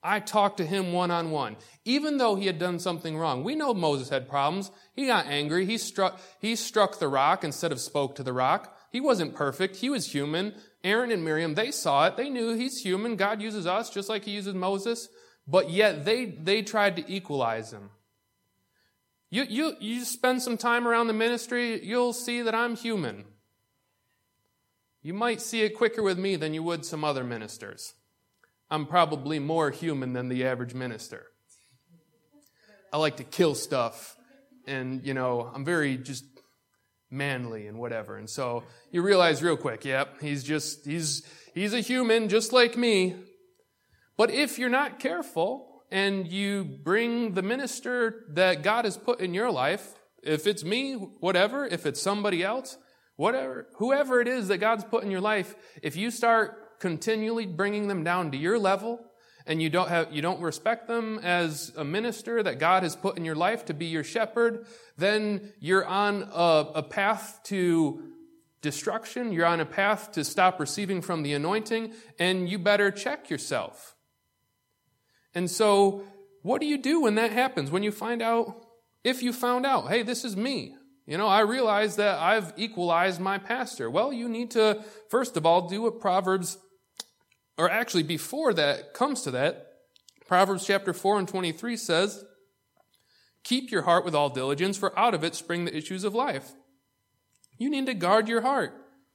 I talked to him one-on-one, even though he had done something wrong. We know Moses had problems. He got angry. He struck, he struck the rock instead of spoke to the rock. He wasn't perfect. He was human. Aaron and Miriam, they saw it. They knew he's human. God uses us just like he uses Moses. But yet they, they tried to equalize him. You, you, you spend some time around the ministry, you'll see that I'm human. You might see it quicker with me than you would some other ministers. I'm probably more human than the average minister. I like to kill stuff, and, you know, I'm very just manly and whatever. And so you realize real quick, yep, he's just, he's, he's a human just like me. But if you're not careful and you bring the minister that God has put in your life, if it's me, whatever, if it's somebody else, whatever, whoever it is that God's put in your life, if you start continually bringing them down to your level, and you don't have, you don't respect them as a minister that God has put in your life to be your shepherd, then you're on a, a path to destruction. You're on a path to stop receiving from the anointing, and you better check yourself. And so, what do you do when that happens? When you find out, if you found out, hey, this is me. You know, I realize that I've equalized my pastor. Well, you need to, first of all, do what Proverbs, or actually before that comes to that, Proverbs chapter four and twenty-three says, keep your heart with all diligence, for out of it spring the issues of life. You need to guard your heart.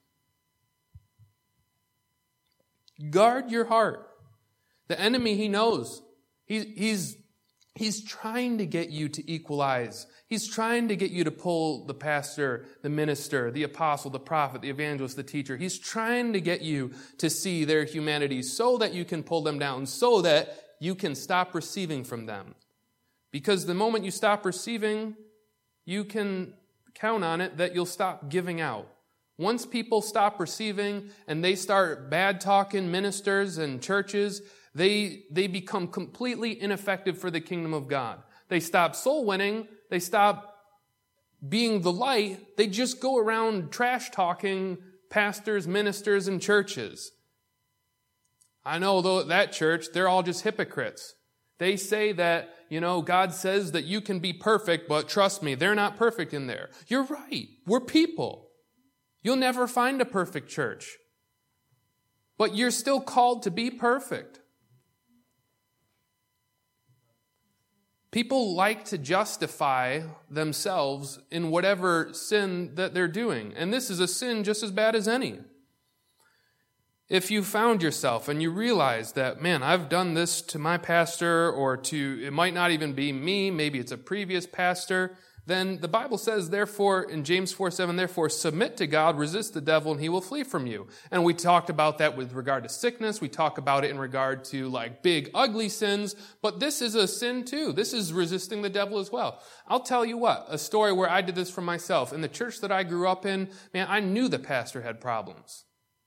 Guard your heart. The enemy, he knows. He, he's, he's trying to get you to equalize. He's trying to get you to pull the pastor, the minister, the apostle, the prophet, the evangelist, the teacher. He's trying to get you to see their humanity so that you can pull them down, so that you can stop receiving from them. Because the moment you stop receiving, you can count on it that you'll stop giving out. Once people stop receiving and they start bad-talking ministers and churches, they, they become completely ineffective for the kingdom of God. They stop soul winning. They stop being the light. They just go around trash-talking pastors, ministers, and churches. I know though that church, they're all just hypocrites. They say that, you know, God says that you can be perfect, but trust me, they're not perfect in there. You're right. We're people. You'll never find a perfect church. But you're still called to be perfect. People like to justify themselves in whatever sin that they're doing. And this is a sin just as bad as any. If you found yourself and you realize that, man, I've done this to my pastor, or to, it might not even be me, maybe it's a previous pastor, then the Bible says, therefore, in James four seven, therefore, submit to God, resist the devil, and he will flee from you. And we talked about that with regard to sickness. We talk about it in regard to like big, ugly sins. But this is a sin too. This is resisting the devil as well. I'll tell you what, a story where I did this for myself. In the church that I grew up in, man, I knew the pastor had problems.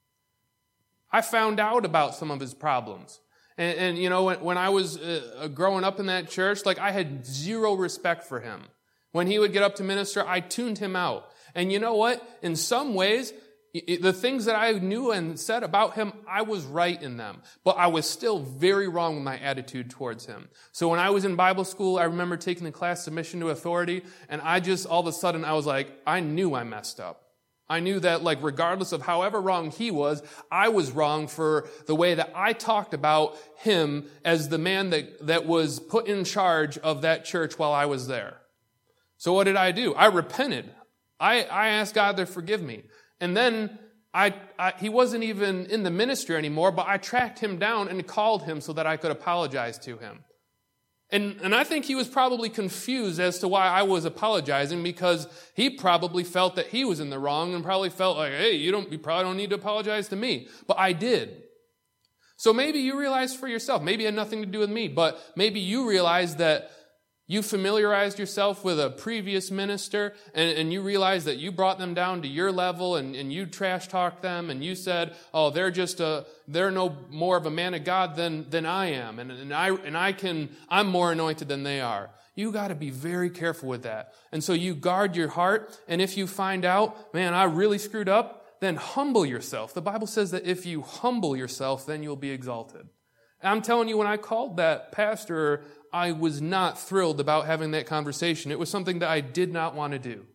I found out about some of his problems. And, and you know, when, when I was uh, growing up in that church, like I had zero respect for him. When he would get up to minister, I tuned him out. And you know what? In some ways, the things that I knew and said about him, I was right in them. But I was still very wrong with my attitude towards him. So when I was in Bible school, I remember taking the class Submission to Authority, and I just, all of a sudden, I was like, I knew I messed up. I knew that, like, regardless of however wrong he was, I was wrong for the way that I talked about him as the man that, that was put in charge of that church while I was there. So what did I do? I repented. I, I asked God to forgive me. And then I, I he wasn't even in the ministry anymore, but I tracked him down and called him so that I could apologize to him. And, and I think he was probably confused as to why I was apologizing, because he probably felt that he was in the wrong and probably felt like, hey, you don't, you probably don't need to apologize to me. But I did. So maybe you realize for yourself, maybe it had nothing to do with me, but maybe you realize that you familiarized yourself with a previous minister, and, and you realized that you brought them down to your level, and, and you trash-talked them, and you said, oh, they're just a, they're no more of a man of God than, than I am, and, and I, and I can, I'm more anointed than they are. You gotta be very careful with that. And so you guard your heart, and if you find out, man, I really screwed up, then humble yourself. The Bible says that if you humble yourself, then you'll be exalted. I'm telling you, when I called that pastor, I was not thrilled about having that conversation. It was something that I did not want to do.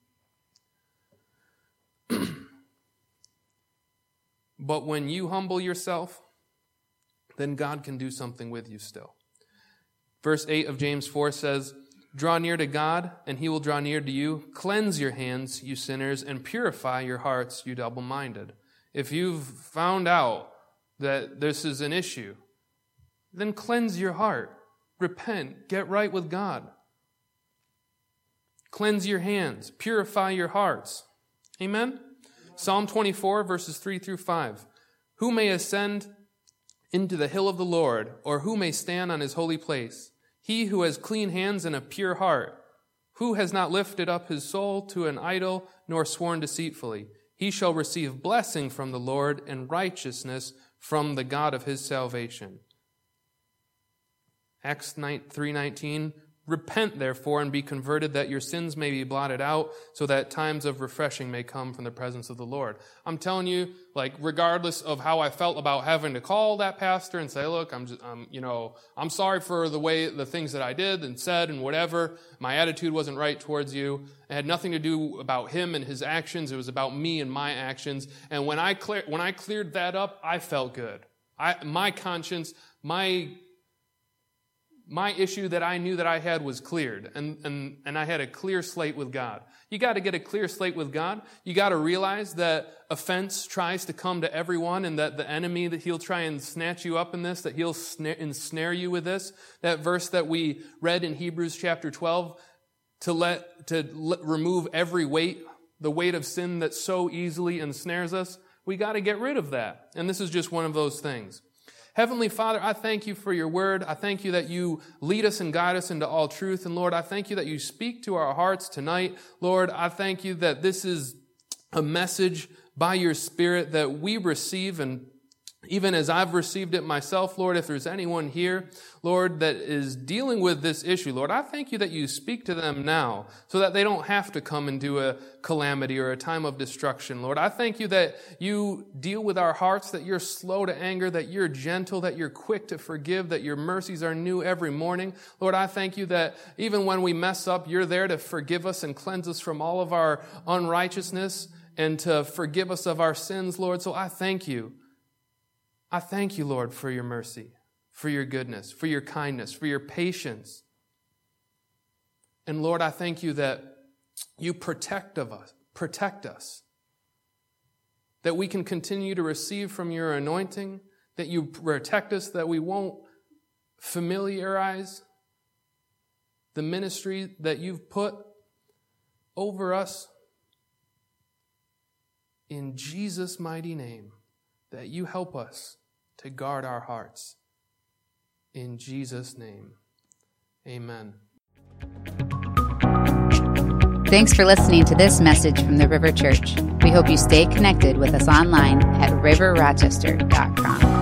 But when you humble yourself, then God can do something with you still. Verse eight of James four says, "Draw near to God, and he will draw near to you. Cleanse your hands, you sinners, and purify your hearts, you double-minded." If you've found out that this is an issue, then cleanse your heart. Repent. Get right with God. Cleanse your hands. Purify your hearts. Amen? Psalm twenty-four, verses three through five. "Who may ascend into the hill of the Lord, or who may stand on his holy place? He who has clean hands and a pure heart, who has not lifted up his soul to an idol, nor sworn deceitfully. He shall receive blessing from the Lord and righteousness from the God of his salvation." Acts three nineteen, "Repent, therefore, and be converted, that your sins may be blotted out, so that times of refreshing may come from the presence of the Lord." I'm telling you, like, regardless of how I felt about having to call that pastor and say, "Look, I'm just, um, you know, I'm sorry for the way, the things that I did and said and whatever. My attitude wasn't right towards you. It had nothing to do about him and his actions. It was about me and my actions." And when I clear, when I cleared that up, I felt good. I, my conscience, my My issue that I knew that I had was cleared, and, and, and I had a clear slate with God. You got to get a clear slate with God. You got to realize that offense tries to come to everyone, and that the enemy, that he'll try and snatch you up in this, that he'll snare, ensnare you with this. That verse that we read in Hebrews chapter twelve, to let to let, remove every weight, the weight of sin that so easily ensnares us. We got to get rid of that, and this is just one of those things. Heavenly Father, I thank you for your word. I thank you that you lead us and guide us into all truth. And Lord, I thank you that you speak to our hearts tonight. Lord, I thank you that this is a message by your Spirit that we receive, and even as I've received it myself, Lord, if there's anyone here, Lord, that is dealing with this issue, Lord, I thank you that you speak to them now so that they don't have to come into a calamity or a time of destruction, Lord. I thank you that you deal with our hearts, that you're slow to anger, that you're gentle, that you're quick to forgive, that your mercies are new every morning. Lord, I thank you that even when we mess up, you're there to forgive us and cleanse us from all of our unrighteousness and to forgive us of our sins, Lord. So I thank you. I thank you, Lord, for your mercy, for your goodness, for your kindness, for your patience. And Lord, I thank you that you protect of us, protect us, that we can continue to receive from your anointing, that you protect us, that we won't familiarize the ministry that you've put over us. In Jesus' mighty name, that you help us to guard our hearts. In Jesus' name, amen. Thanks for listening to this message from the River Church. We hope you stay connected with us online at river rochester dot com.